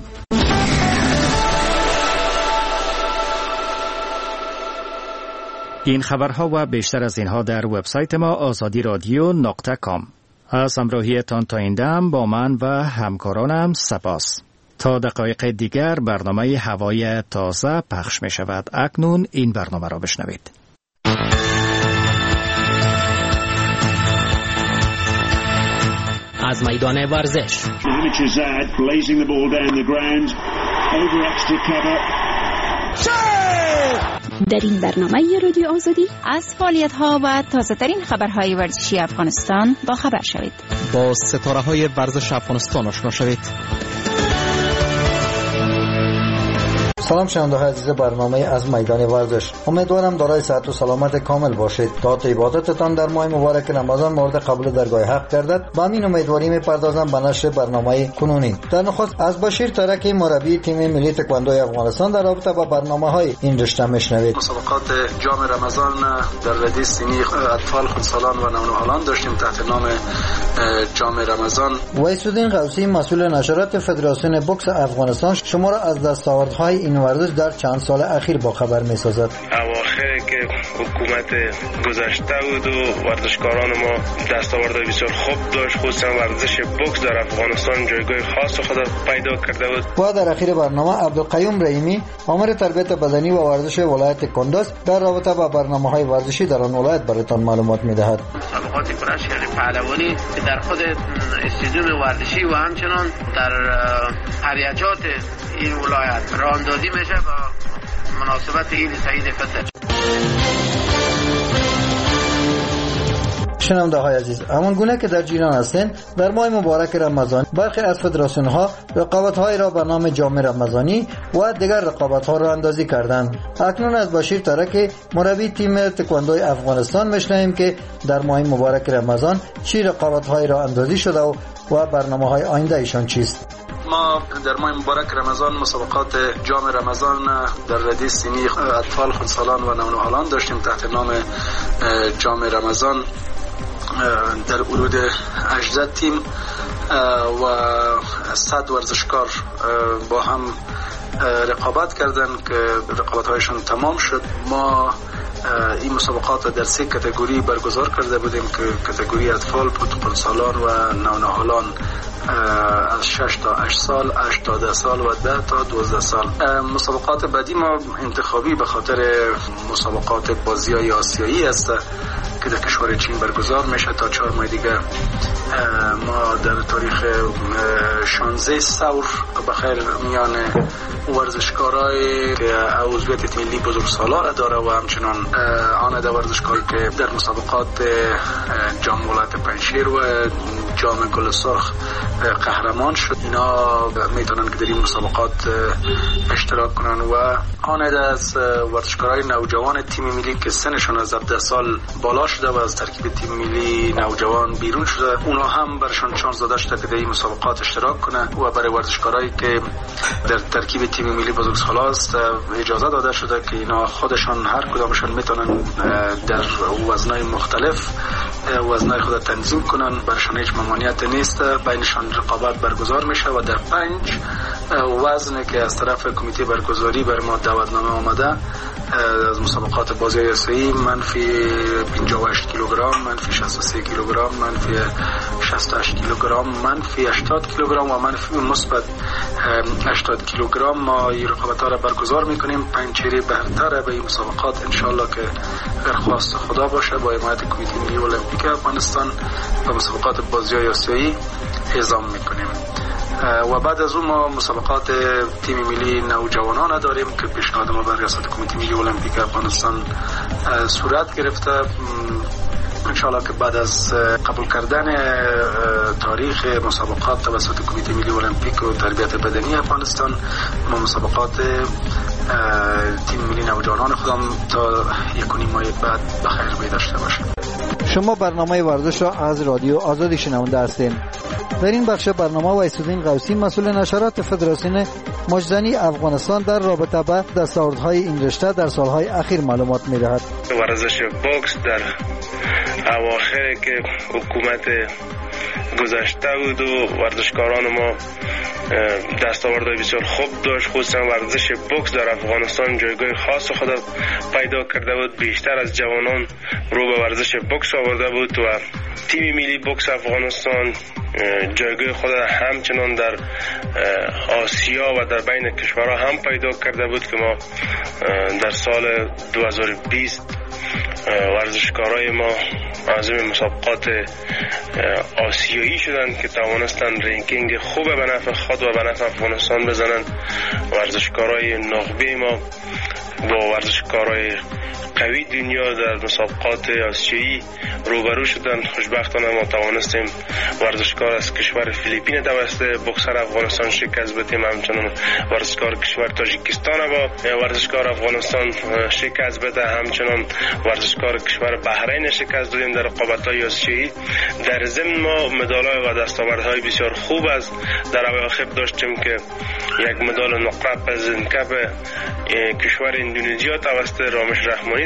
این خبرها و بیشتر از اینها در وبسایت ما آزادی رادیو نقطه کام. از همراهیتان تا این دم با من و همکارانم سپاس. تا دقایق دیگر برنامه هوای تازه پخش می شود. اکنون این برنامه را بشنوید. از میدان ورزش در این برنامه رادیو آزادی از فعالیت‌ها و تازه‌ترین خبرهای ورزشی افغانستان با خبر شوید. با ستاره‌های ورزش افغانستان آشنا شوید. سلام شنونده‌های عزیز برنامه از میدان ورزش، امیدوارم دارای صحت و سلامت کامل باشید. تا عبادتتان در ماه مبارک رمضان مورد قبول درگاه حق گردد. با همین امیدواری می‌پردازم به نشر برنامه کنونی. در نخست از بشیر ترکی مربی تیم ملی تکواندو افغانستان در رابطه با برنامه‌های این رشته میشنوید. مسابقات جام رمضان در ردی سینی اطفال خردسالان و نونهالان داشتیم تحت نام جام رمضان. ویسودین قوسی مسئول نشرات فدراسیون بوکس افغانستان شما را از دستاوردهای این ورزش در چند سال اخیر با خبر می سازد. اواخر که حکومت گذشته بود و ورزشکاران ما دستاوردهای بسیار خوب داشت، خصوصا ورزش بوکس در افغانستان جایگاه خاص خود پیدا کرده بود. و در اخیر برنامه عبدالقیوم رحیمی آمر تربیت بدنی و ورزش ولایت کندز در رابطه با برنامه‌های ورزشی در آن ولایت براتان معلومات می‌دهد. مسابقات کرش یعنی پهلوانی در خود استادیوم ورزشی و همچنان در حریجات این ولایت راه اندازی میشه با مناسبت عید سعید فطر. شنونده های عزیز، همان گونه که در جیران هستند، در ماه مبارک رمضان برخی از فدراسیون ها رقابت های را به نام جام رمضانی و دیگر رقابت ها را اندازی کردند. اکنون از بشیر ترکی مربی تیم تکواندوی افغانستان میشنویم که در ماه مبارک رمضان چی رقابت های را اندازی شده و و برنامه های آینده ایشان چیست؟ ما در ماه مبارک رمضان مسابقات جام رمضان در ردیف سنی اطفال خردسالان و نونوحالان داشتیم تحت نام جام رمضان. در حدود هجده تیم و صد ورزشکار با هم رقابت کردن که رقابت هایشان تمام شد. ما این مسابقات در سه کاتگوری برگزار کرده بودیم که کاتگوری اطفال بود، خردسالان و نونوحالان از شش تا هشت سال، هشت تا ده سال و ده تا دوازده سال. مسابقات بعدی ما انتخابی به خاطر مسابقات بازی‌های آسیایی است که در کشور چین برگزار میشه تا چهار ماه دیگه. ما در تاریخ شانزده سور بخیر میان ورزشکارای که عضویت تیم ملی بزرگسالان داره و همچنان آن در ورزشکاری که در مسابقات جام ولایت پنجشیر و جام گل سرخ قهرمان شد، اینا میتونن که در این مسابقات اشتراک کنن و آن از ورزشکارای نوجوان تیم ملی که سنشون از هفده سال بالا شده و از ترکیب تیم ملی نوجوان بیرون شده، اونا هم برشان شانس داده شده که در این مسابقات اشتراک کنه و برای ورزشکارایی که در ترکیب تیم ملی بزرگسالان است اجازه داده شده که اینا خودشان هر کدامشان میتونن در وزنای مختلف وزنای خود تنظیم کنن، برشان هیچ ممانعت نیست، بینشان رقابت برگزار میشه و در پنج وزن که از طرف کمیته برگزاری بر ما دعوتنامه آمده از مسابقات بازی آسیایی منفی پنجاه و هشت کیلوگرم، منفی شصت و سه کیلوگرم، منفی شصت و هشت کیلوگرم، منفی هشتاد کیلوگرم و منفی مثبت هشتاد کیلوگرم ما این رقابت‌ها را برگزار میکنیم. پنجره برتر به این مسابقات انشالله که درخواست خدا باشه با حمایت کمیته ملی المپیک افغانستان و مسابقات بازی آسیایی اعزام میکنیم. و بعد از اون ما مسابقات تیم ملی نوجوانان داریم که پیشنهاد ما بر ریاست کمیته ملی المپیک افغانستان صورت گرفته. انشاءالله که بعد از قبول کردن تاریخ مسابقات توسط کمیته ملی المپیک و تربیت بدنی افغانستان، ما مسابقات تیم ملی نوجوانان خودم تا یک و نیم ماه بعد بخیر می داشته باشیم. شما برنامه ورزش را از رادیو آزادی شنونده هستید. در این بخش برنامه ویسودین قوسی مسئول نشرات فدراسیون مجزنی افغانستان در رابطه با دستاوردهای این رشته در سالهای اخیر معلومات می‌دهد. ورزش بوکس در اواخر که حکومت گذشته بود و ورزشکاران ما دستاوردهای بسیار خوب داشت، خصوصا ورزش بوکس در افغانستان جایگاه خاص خود پیدا کرده بود، بیشتر از جوانان رو به ورزش بوکس آورده بود و تیم ملی بوکس افغانستان جایگاه خود همچنان در آسیا و در بین کشورها هم پیدا کرده بود که ما در سال دو هزار و بیست ورزشکارای ما عازم مسابقات آسیایی شدند که توانستند رنکینگ خوب به نفع خود و به نفع افغانستان بزنند. ورزشکارای نخبه ما با ورزشکارای قوی دنیا در مسابقات آسیایی روبرو شدن. خوشبختانه ما توانستیم ورزشکار از کشور فیلیپین توسط بوکسر افغانستان شکست بدیم، همچنان ورزشکار کشور تاجیکستان با ورزشکار افغانستان شکست بده، همچنان ورزشکار کشور بحرین شکست دادیم در رقابت‌های آسیایی. در ضمن ما مدال‌های و دستاوردهای بسیار خوب از در اواخر داشتیم که یک مدال نقره پزنکپ کشور اندونزیا توسط رامش رحمانی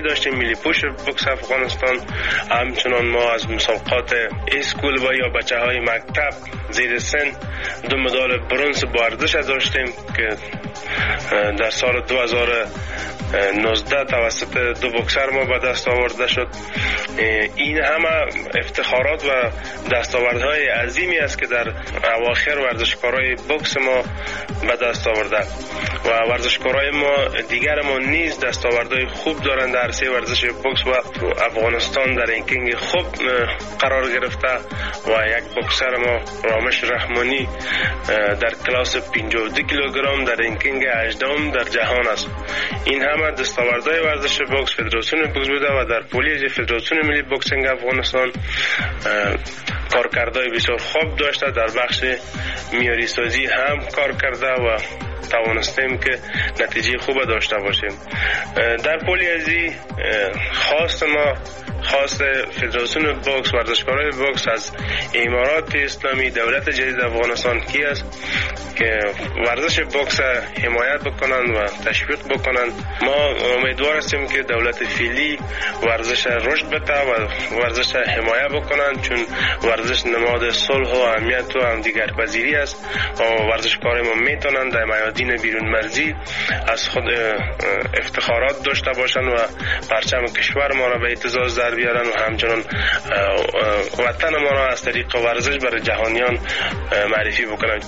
داشتیم، ملی پوش بوکس افغانستان. همچنان ما از مسابقات اسکول و یا بچه های مکتب زیر سن دو مدال برنز با ارزش داشتیم که در سال دو هزار و نوزده توسط دو بوکسر ما به دست آورده شد. این همه افتخارات و دستاوردهای عظیمی است که در اواخر ورزشکارای بوکس ما به دست آورده و ورزشکارای ما دیگر ما نیز دستاوردهای خوب دارند در عرصه ورزش بوکس و افغانستان در رنکینگ خوب قرار گرفته و یک بوکسر ما رامش رحمانی در کلاس پنجاه و دو کیلوگرم در رنکینگ هجدهم در جهان است. این همه دستاوردهای ورزش بوکس فدراسیون بوکس بوده و در پولیج فدراسیون ملی بوکسینگ افغانستان کارکردهای بسیار خوب داشته. در بخش معیاری سازی هم کار کرده و توانستیم که نتیجه خوب داشته باشیم. در پولیجی خواست ما خواست فدراسیون بوکس ورزشکارای بوکس از امارات اسلامی دولت جدید افغانستان کی است که ورزش بوکس حمایت بکنند و تشویق بکنند. ما امیدوار هستیم که دولت فعلی ورزش رشد بده و ورزش حمایت بکنند، چون ورزش نماد صلح و امنیت و همدیگرپذیری است و ورزشکارای ما میتونند در میادین بیرون مرزی از خود افتخارات داشته باشند و پرچم کشور ما را به اعتزاز در بیارن و همچنان وطن ما را از طریق ورزش برای جهانیان معرفی بکنند.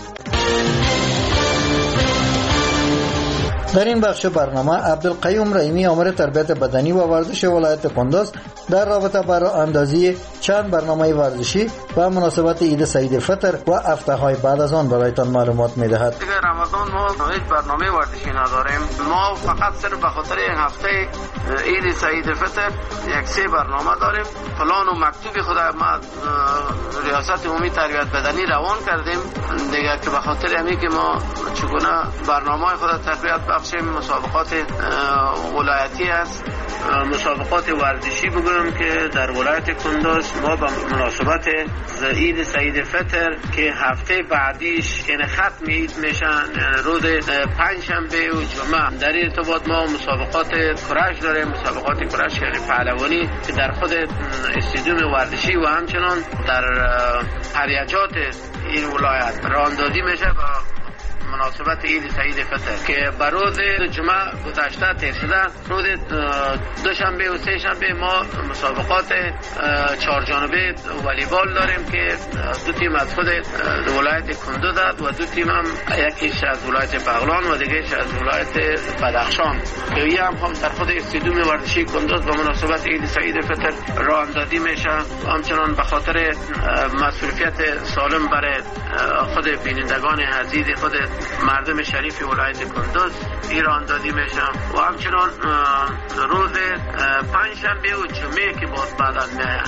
در این بخش برنامه عبدالقیوم رحیمی آمر تربیت بدنی و ورزش ولایت کندوز در رابطه با اندازی چند برنامه ورزشی و مناسبت عید سعید فطر و هفته‌های بعد از آن برایتان معلومات می‌دهد. دیگه رمضان ما هیچ برنامه ورزشی نداریم. ما فقط صرف به خاطر این هفته عید سعید فطر یک سه برنامه داریم. پلان و مکتوب خود ما ریاست عمومی تربیت بدنی روان کردیم دیگه که به خاطر همین که ما چگونه برنامه خود تربیت بخشیم. مسابقات ولایتی است، مسابقات ورزشی بگویم که در ولایت کندوز ما به مناسبت عید سعید فطر که هفته بعدیش یعنی ختم عید میشن روز پنجشنبه و جمعه، در این ارتباط ما مسابقات کرش داریم. مسابقات کرش یعنی پهلوانی که در خود استادیوم ورزشی و همچنان در هریجات این ولایت راندازی میشه با مناسبت عید سعید فطر که بر روز جمعه گذشته تیر شده. روز دوشنبه و سه شنبه ما مسابقات چهار جانبه والیبال داریم که دو تیم از خود ولایت کندوز است و دو تیم هم یکیش از ولایت بغلان و دیگهش از ولایت بدخشان که این هم هم در خود استادیوم ورزشی کندوز با مناسبت عید سعید فطر راه اندازی میشه. همچنان به خاطر مسئولیت سالم برای خود بینندگان عزیز خود مردم شریف ولایت کندوز ایران دادی میشه و همچنان روز پنجشنبه و جمعه که باز بعداً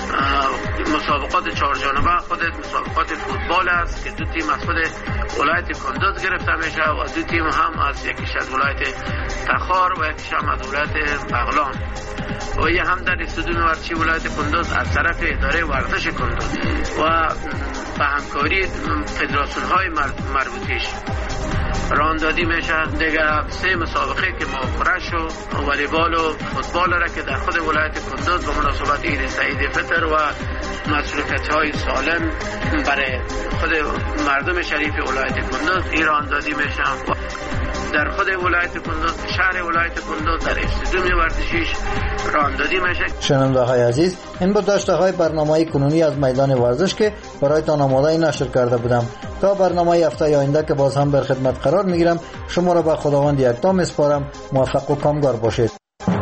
مسابقات چهار جانبه خود مسابقات فوتبال است که دو تیم از خود ولایت کندوز گرفته میشه و دو تیم هم از یکیش از ولایت تخار و یکیش هم از ولایت بغلان و یه هم در استادیوم ورزشی ولایت کندوز از طرف اداره ورزش کندوز و به همکاری فدراسیون های مربوطیش راه دادی میشه. دیگه سه مسابقه که ما کرش و والیبال و فوتبال را که در خود ولایت کندوز به مناسبت عید سعید فطر و مسئولیت های سالم برای خود مردم شریف ولایت کندوز ایران دادی میشه. در خود ولایت کندوز شهر ولایت کندوز در استادیوم ورزشیش راه دادی میشه. شنونده های عزیز، این بود داشته های برنامه کنونی از میدان ورزش که برایتان آماده نشر کرده بودم. تا برنامه هفته آینده که باز هم در خدمت قرار میگیرم، شما را به خداوند یکتا میسپارم. موفق و کامگار باشید.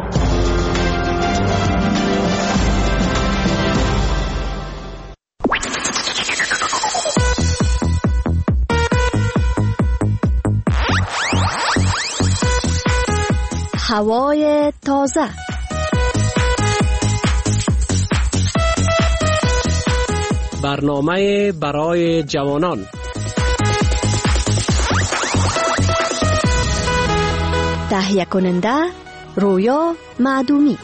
هوای تازه، برنامه برای جوانان، تهیه کننده رویا معدومی.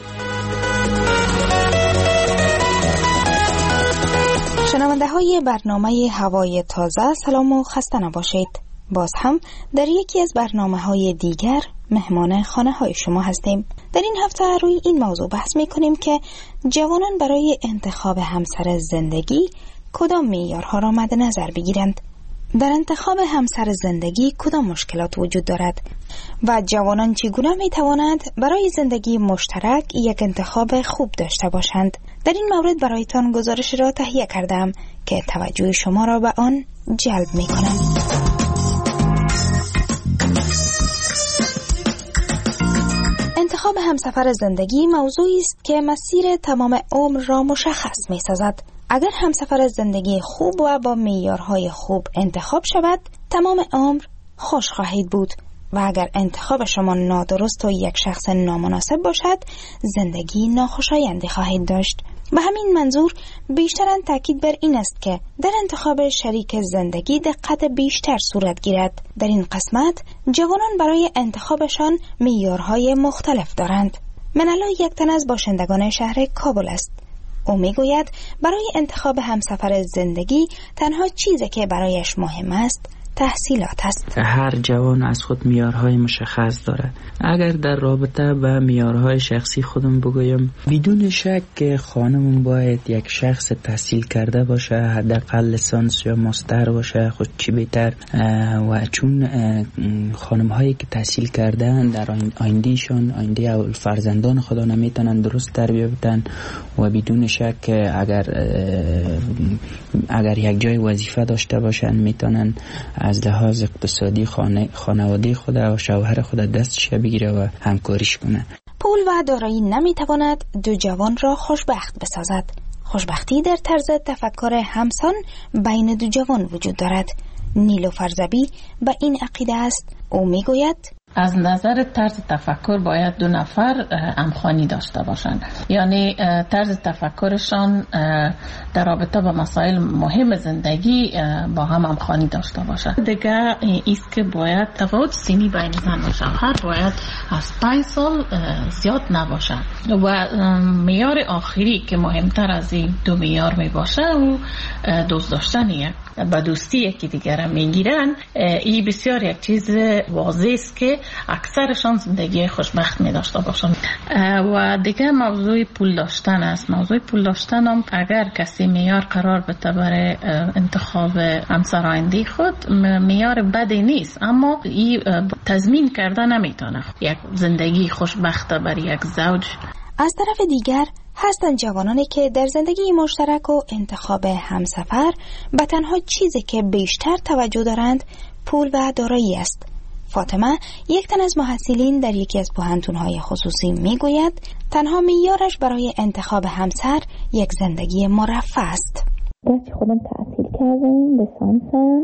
شنونده های برنامه هوای تازه، سلام و خسته نباشید. باز هم در یکی از برنامه‌های دیگر مهمان خانه‌های شما هستیم. در این هفته روی این موضوع بحث می‌کنیم که جوانان برای انتخاب همسر زندگی کدام معیارها را مد نظر بگیرند. در انتخاب همسر زندگی کدام مشکلات وجود دارد و جوانان چگونه می‌توانند برای زندگی مشترک یک انتخاب خوب داشته باشند. در این مورد برایتان گزارش را تهیه کردم که توجه شما را به آن جلب می‌کنم. انتخاب همسفر زندگی موضوعی است که مسیر تمام عمر را مشخص می‌سازد. اگر همسفر زندگی خوب و با معیارهای خوب انتخاب شود، تمام عمر خوش خواهید بود و اگر انتخاب شما نادرست و یک شخص نامناسب باشد، زندگی ناخوشایندی خواهید داشت. به همین منظور بیشترن تاکید بر این است که در انتخاب شریک زندگی دقت بیشتر صورت گیرد. در این قسمت جوانان برای انتخابشان معیارهای مختلف دارند. منالا یک تن از باشندگان شهر کابل است. او میگوید برای انتخاب همسفر زندگی تنها چیزی که برایش مهم است تحصیلات است. هر جوان از خود معیارهای مشخص داره. اگر در رابطه با معیارهای شخصی خودم بگویم، بدون شک که خانمون باید یک شخص تحصیل کرده باشه، حداقل لیسانس یا ماستر باشه، خود چی بهتر. و چون خانم هایی که تحصیل کردن در آیندهشان، آینده فرزندان خدا نمیتونن درست تربیت بدن و بدون شک که اگر اگر یک جای وظیفه داشته باشن میتونن از لحاظ اقتصادی خانه خانواده خود و شوهر خود دستش بگیره و همکاریش کنه. پول و دارایی نمیتواند دو جوان را خوشبخت بسازد. خوشبختی در طرز تفکر همسان بین دو جوان وجود دارد. نیلوفر زبی به این عقیده است. او میگوید از نظر طرز تفکر باید دو نفر همخوانی داشته باشند، یعنی طرز تفکرشان در رابطه با مسائل مهم زندگی با هم همخوانی داشته باشند. دیگه ایست که باید تفاوت سنی بین زن و شوهر باید از پنج سال زیاد نباشد و معیار آخری که مهمتر از این دو معیار می باشه و دوست داشتنیه با دوستی یکی دیگر میگیرن. این بسیار یک چیز واضح است که اکثرشان زندگی خوشبخت می داشته باشن. و دیگه موضوع پول داشتن است. موضوع پول داشتن هم اگر کسی معیار قرار بده برای انتخاب همسر آینده خود، معیار بدی نیست، اما این تضمین کرده نمیتونه یک زندگی خوشبخت برای یک زوج. از طرف دیگر هستند جوانانی که در زندگی مشترک و انتخاب همسفر به تنها چیزی که بیشتر توجه دارند پول و دارایی است. فاطمه، یک تن از محصلین در یکی از پوهنتون‌های خصوصی میگوید تنها معیارش برای انتخاب همسر یک زندگی مرفه است. گرچه خودم تحصیل کردم، لیسانسم،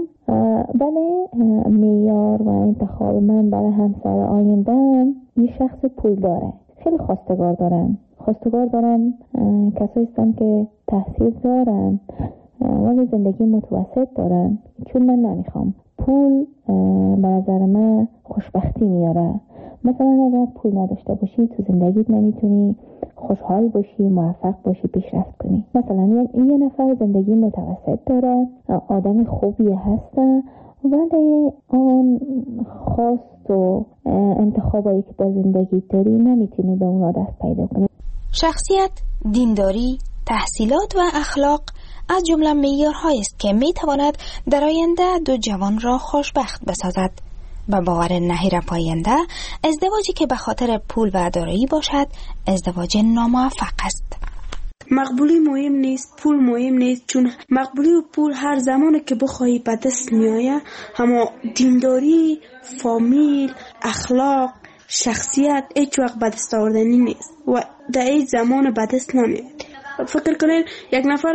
بله معیار و انتخاب من برای همسر آینده‌ام یه شخص پول داره. خیلی خواستگار دارم. خواستگار دارم کسایی هستن که تحصیل دارن ولی زندگی متوسط دارن، چون من نمیخوام. پول به نظر من خوشبختی میاره. مثلا اگر پول نداشته باشی تو زندگیت نمیتونی خوشحال باشی، موفق باشی، پیشرفت کنی. مثلا یه نفر زندگی متوسط داره، آدم خوبی هسته ولی آن خواست و انتخابایی که در زندگی داری نمیتونی به اونا دست پیدا کنی. شخصیت، دینداری، تحصیلات و اخلاق از جمله معیارهایی است که میتواند در آینده دو جوان را خوشبخت بسازد. به باور نهیر پاینده، ازدواجی که به خاطر پول و دارایی باشد ازدواج ناموفق است. مقبولی مهم نیست، پول مهم نیست، چون مقبولی و پول هر زمانی که بخواهی به دست میآید، اما دینداری، فامیل، اخلاق، شخصیت هیچ وقت به دست آوردنی نیست و در این زمان به دست نمیاد. فکر کنین یک نفر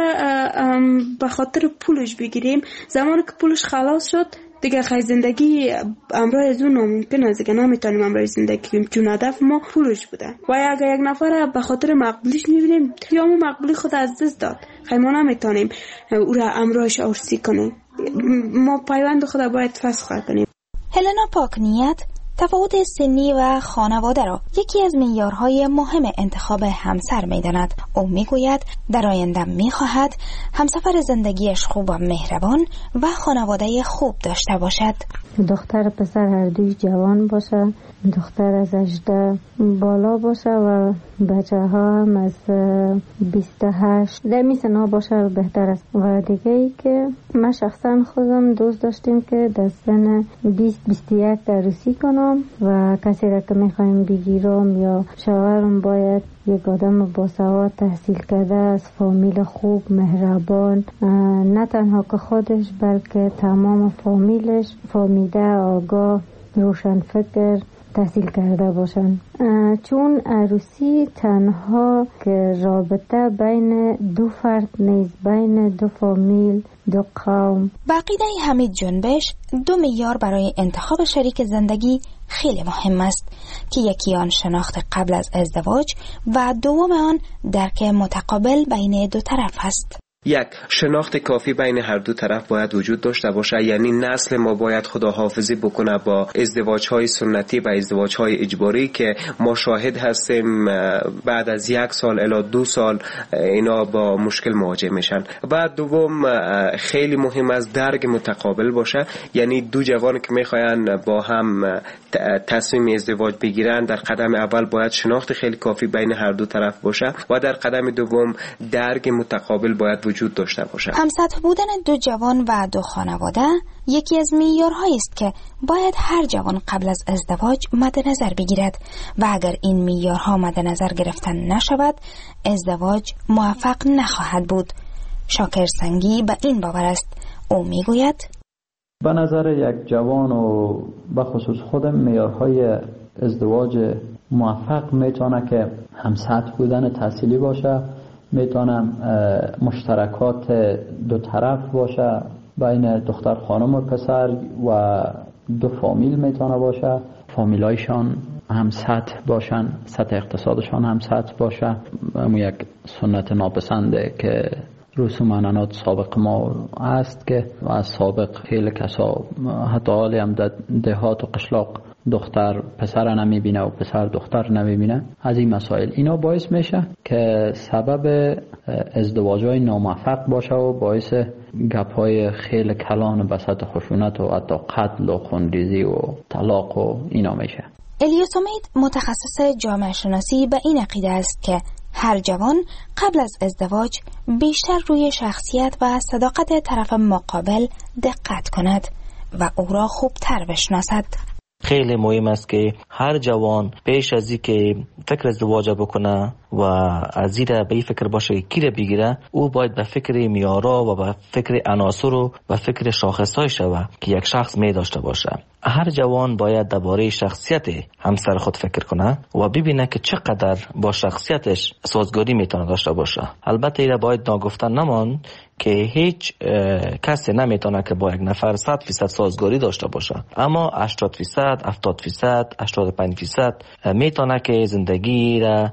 به خاطر پولش بگیریم، زمانی که پولش خلاص شد دیگه خیلی زندگی امرای از اون ناممکن است، دیگه نمیتونیم امرای زندگی کنیم چون هدف ما پولش بوده. و اگر یک نفر به خاطر مقبولیش میبینیم یا ما مقبولی خود از دست داد، خیلی ما نمیتونیم او را امرایش آرسی کنیم. ما پیوند خود باید فسخ کنیم. هلنا پاکنیت تفاوت سنی و خانواده را یکی از معیارهای مهم انتخاب همسر می‌داند. او می‌گوید در آینده می‌خواهد همسفر زندگیش خوب و مهربان و خانواده خوب داشته باشد. دختر پسر هر دوی جوان باشه، دختر از هجده بالا باشه و بچه ها هم از بیست و هشت در می سنا باشه بهتر است. و دیگه ای که من شخصا خودم دوست داشتیم که در سن بیست بیست و یک عروسی کنم و کسی را که می خوایم بگیرم یا شوهرم باید یک آدم با سواد تحصیل کرده از فامیل خوب مهربان، نه تنها که خودش بلکه تمام فامیلش فامیده آگاه روشن فکر تحصیل کرده باشن. چون عروسی تنها که رابطه بین دو فرد نیست، بین دو فامیل، دو قوم. با عقیده حمید جنبش دو معیار برای انتخاب شریک زندگی خیلی مهم است که یکی آن شناخت قبل از ازدواج و دوم آن درک متقابل بین دو طرف است. یک، شناخت کافی بین هر دو طرف باید وجود داشته باشه، یعنی نسل ما باید خداحافظی بکنه با ازدواج‌های سنتی و ازدواج‌های اجباری که ما شاهد هستیم بعد از یک سال الی دو سال اینا با مشکل مواجه میشن. بعد دوم خیلی مهم است درک متقابل باشه، یعنی دو جوان که میخواین با هم تصمیم ازدواج بگیرن در قدم اول باید شناخت خیلی کافی بین هر دو طرف باشه و در قدم دوم درک متقابل باید وجود داشته باشه. همسطح بودن دو جوان و دو خانواده یکی از معیارهایی است که باید هر جوان قبل از ازدواج مد نظر بگیرد و اگر این معیارها مد نظر گرفتن نشود ازدواج موفق نخواهد بود. شاکر سنگی به این باور است. او میگوید به نظر یک جوان و به خصوص خودم معیارهای ازدواج موفق میتونه که همسطح بودن تحصیلی باشه، میتونم مشترکات دو طرف باشه بین دختر خانم و پسر و دو فامیل میتونه باشه، فامیلایشان هم سطح باشن، سطح اقتصادشان هم سطح باشه. اما یک سنت ناپسنده که رسوم عنعنات سابق ما است که از سابق خیلی کسا حتی حالی هم در دهات و قشلاق دختر پسر نمیبینه و پسر دختر نمیبینه. از این مسائل اینا باعث میشه که سبب ازدواجهای ناموفق باشه و باعث گپهای خیلی کلان به سطح خشونت و حتی قتل و خونریزی و طلاق و اینا میشه. الیاس امید متخصص جامعه شناسی به این عقیده است که هر جوان قبل از ازدواج بیشتر روی شخصیت و صداقت طرف مقابل دقت کند و او را خوبتر بشناسد. خیلی مهم است که هر جوان پیش از اینکه فکر ازدواج بکنه و از این به این فکر باشه کی را بگیره، او باید به فکر میارا و به فکر عناصر و به فکر شاخصهای شود که یک شخص می داشته باشه. هر جوان باید درباره شخصیت همسر خود فکر کنه و ببینه که چقدر با شخصیتش سازگاری میتونه داشته باشه. البته اینا باید ناگفته نمان که هیچ کسی نمیتونه که با یک نفر صد فیصد سازگاری داشته باشه، اما هشتاد فیصد، هفتاد فیصد، هشتاد و پنج فیصد میتونه که زندگی را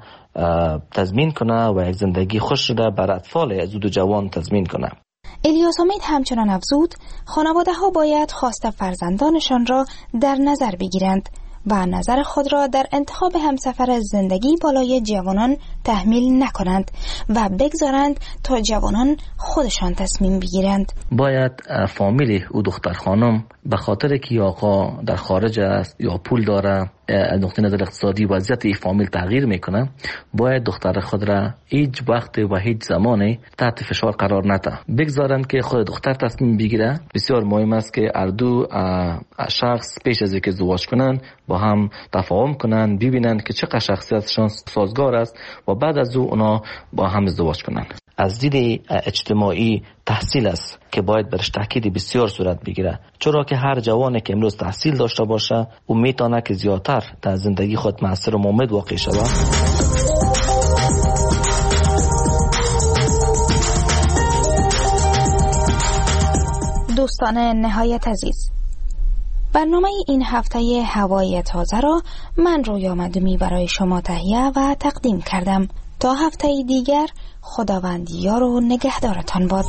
تضمین کنه و یک زندگی خوش را بر اطفال از دو جوان تضمین کنه. الیاس امید همچنان افزود خانواده ها باید خواست فرزندانشان را در نظر بگیرند و نظر خود را در انتخاب همسفر زندگی بالای جوانان تحمیل نکنند و بگذارند تا جوانان خودشان تصمیم بگیرند. باید فامیل او دختر خانم به خاطر که آقا در خارج است یا پول داره، از نقطه نظر اقتصادی وضعیت این فامیل تغییر میکنه، باید دختر خود را هیچ وقت و هیچ زمانی تحت فشار قرار نده، بگذارند که خود دختر تصمیم بگیره. بسیار مهم است که هر دو شخص پیش از اینکه ازدواج کنن با هم تفاهم کنن، ببینند که چقدر شخصیتشان سازگار است و بعد از او اونا با هم ازدواج کنن. از دید اجتماعی تحصیل است که باید برش تاکید بسیار صورت بگیره، چرا که هر جوانی که امروز تحصیل داشته باشه او میتونه که زیادتر در زندگی خود مؤثر و مؤمن واقع شود. دوستان نهایت عزیز، برنامه این هفته هوای تازه را من رویا مدومی برای شما تهیه و تقدیم کردم. تا هفته دیگر خداوند یار و نگهدارتان باد.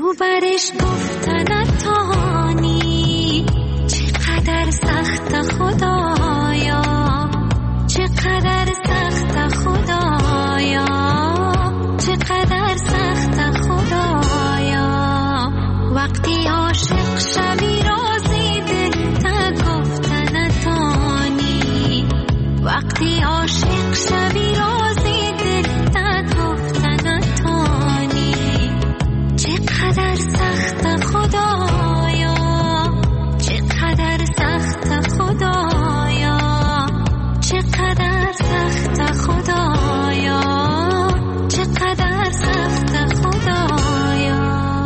رو برش گفتن تانی، چقدر سخت خدایا، چقدر سخت خدایا، چقدر سخت خدایا. وقتی عاشق شوی رازی دل تا گفتن تانی، وقتی عاشق شوی رازی دل تا گفتن تانی. چقدر سخت خدایا، چقدر سخت خدایا، چقدر سخت خدایا، چقدر سخت خدایا.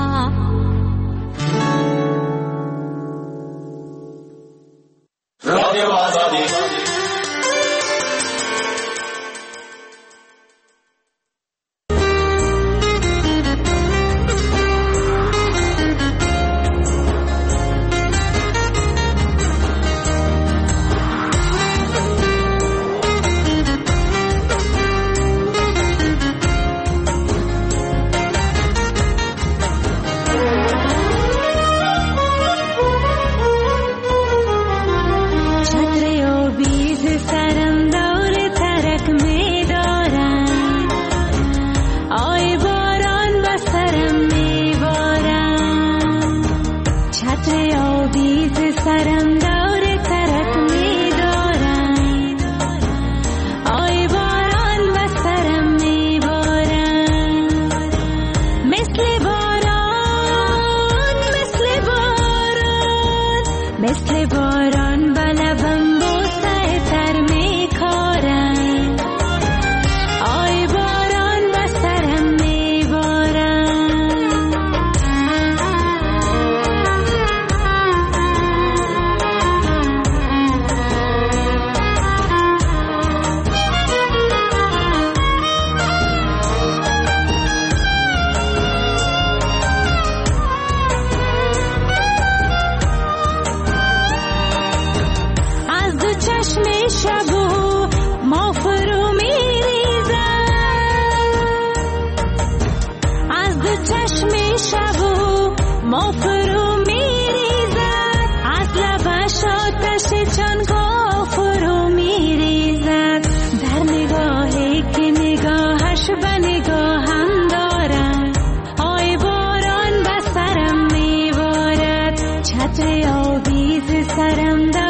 رادیو آزادی. چتر آویز سرم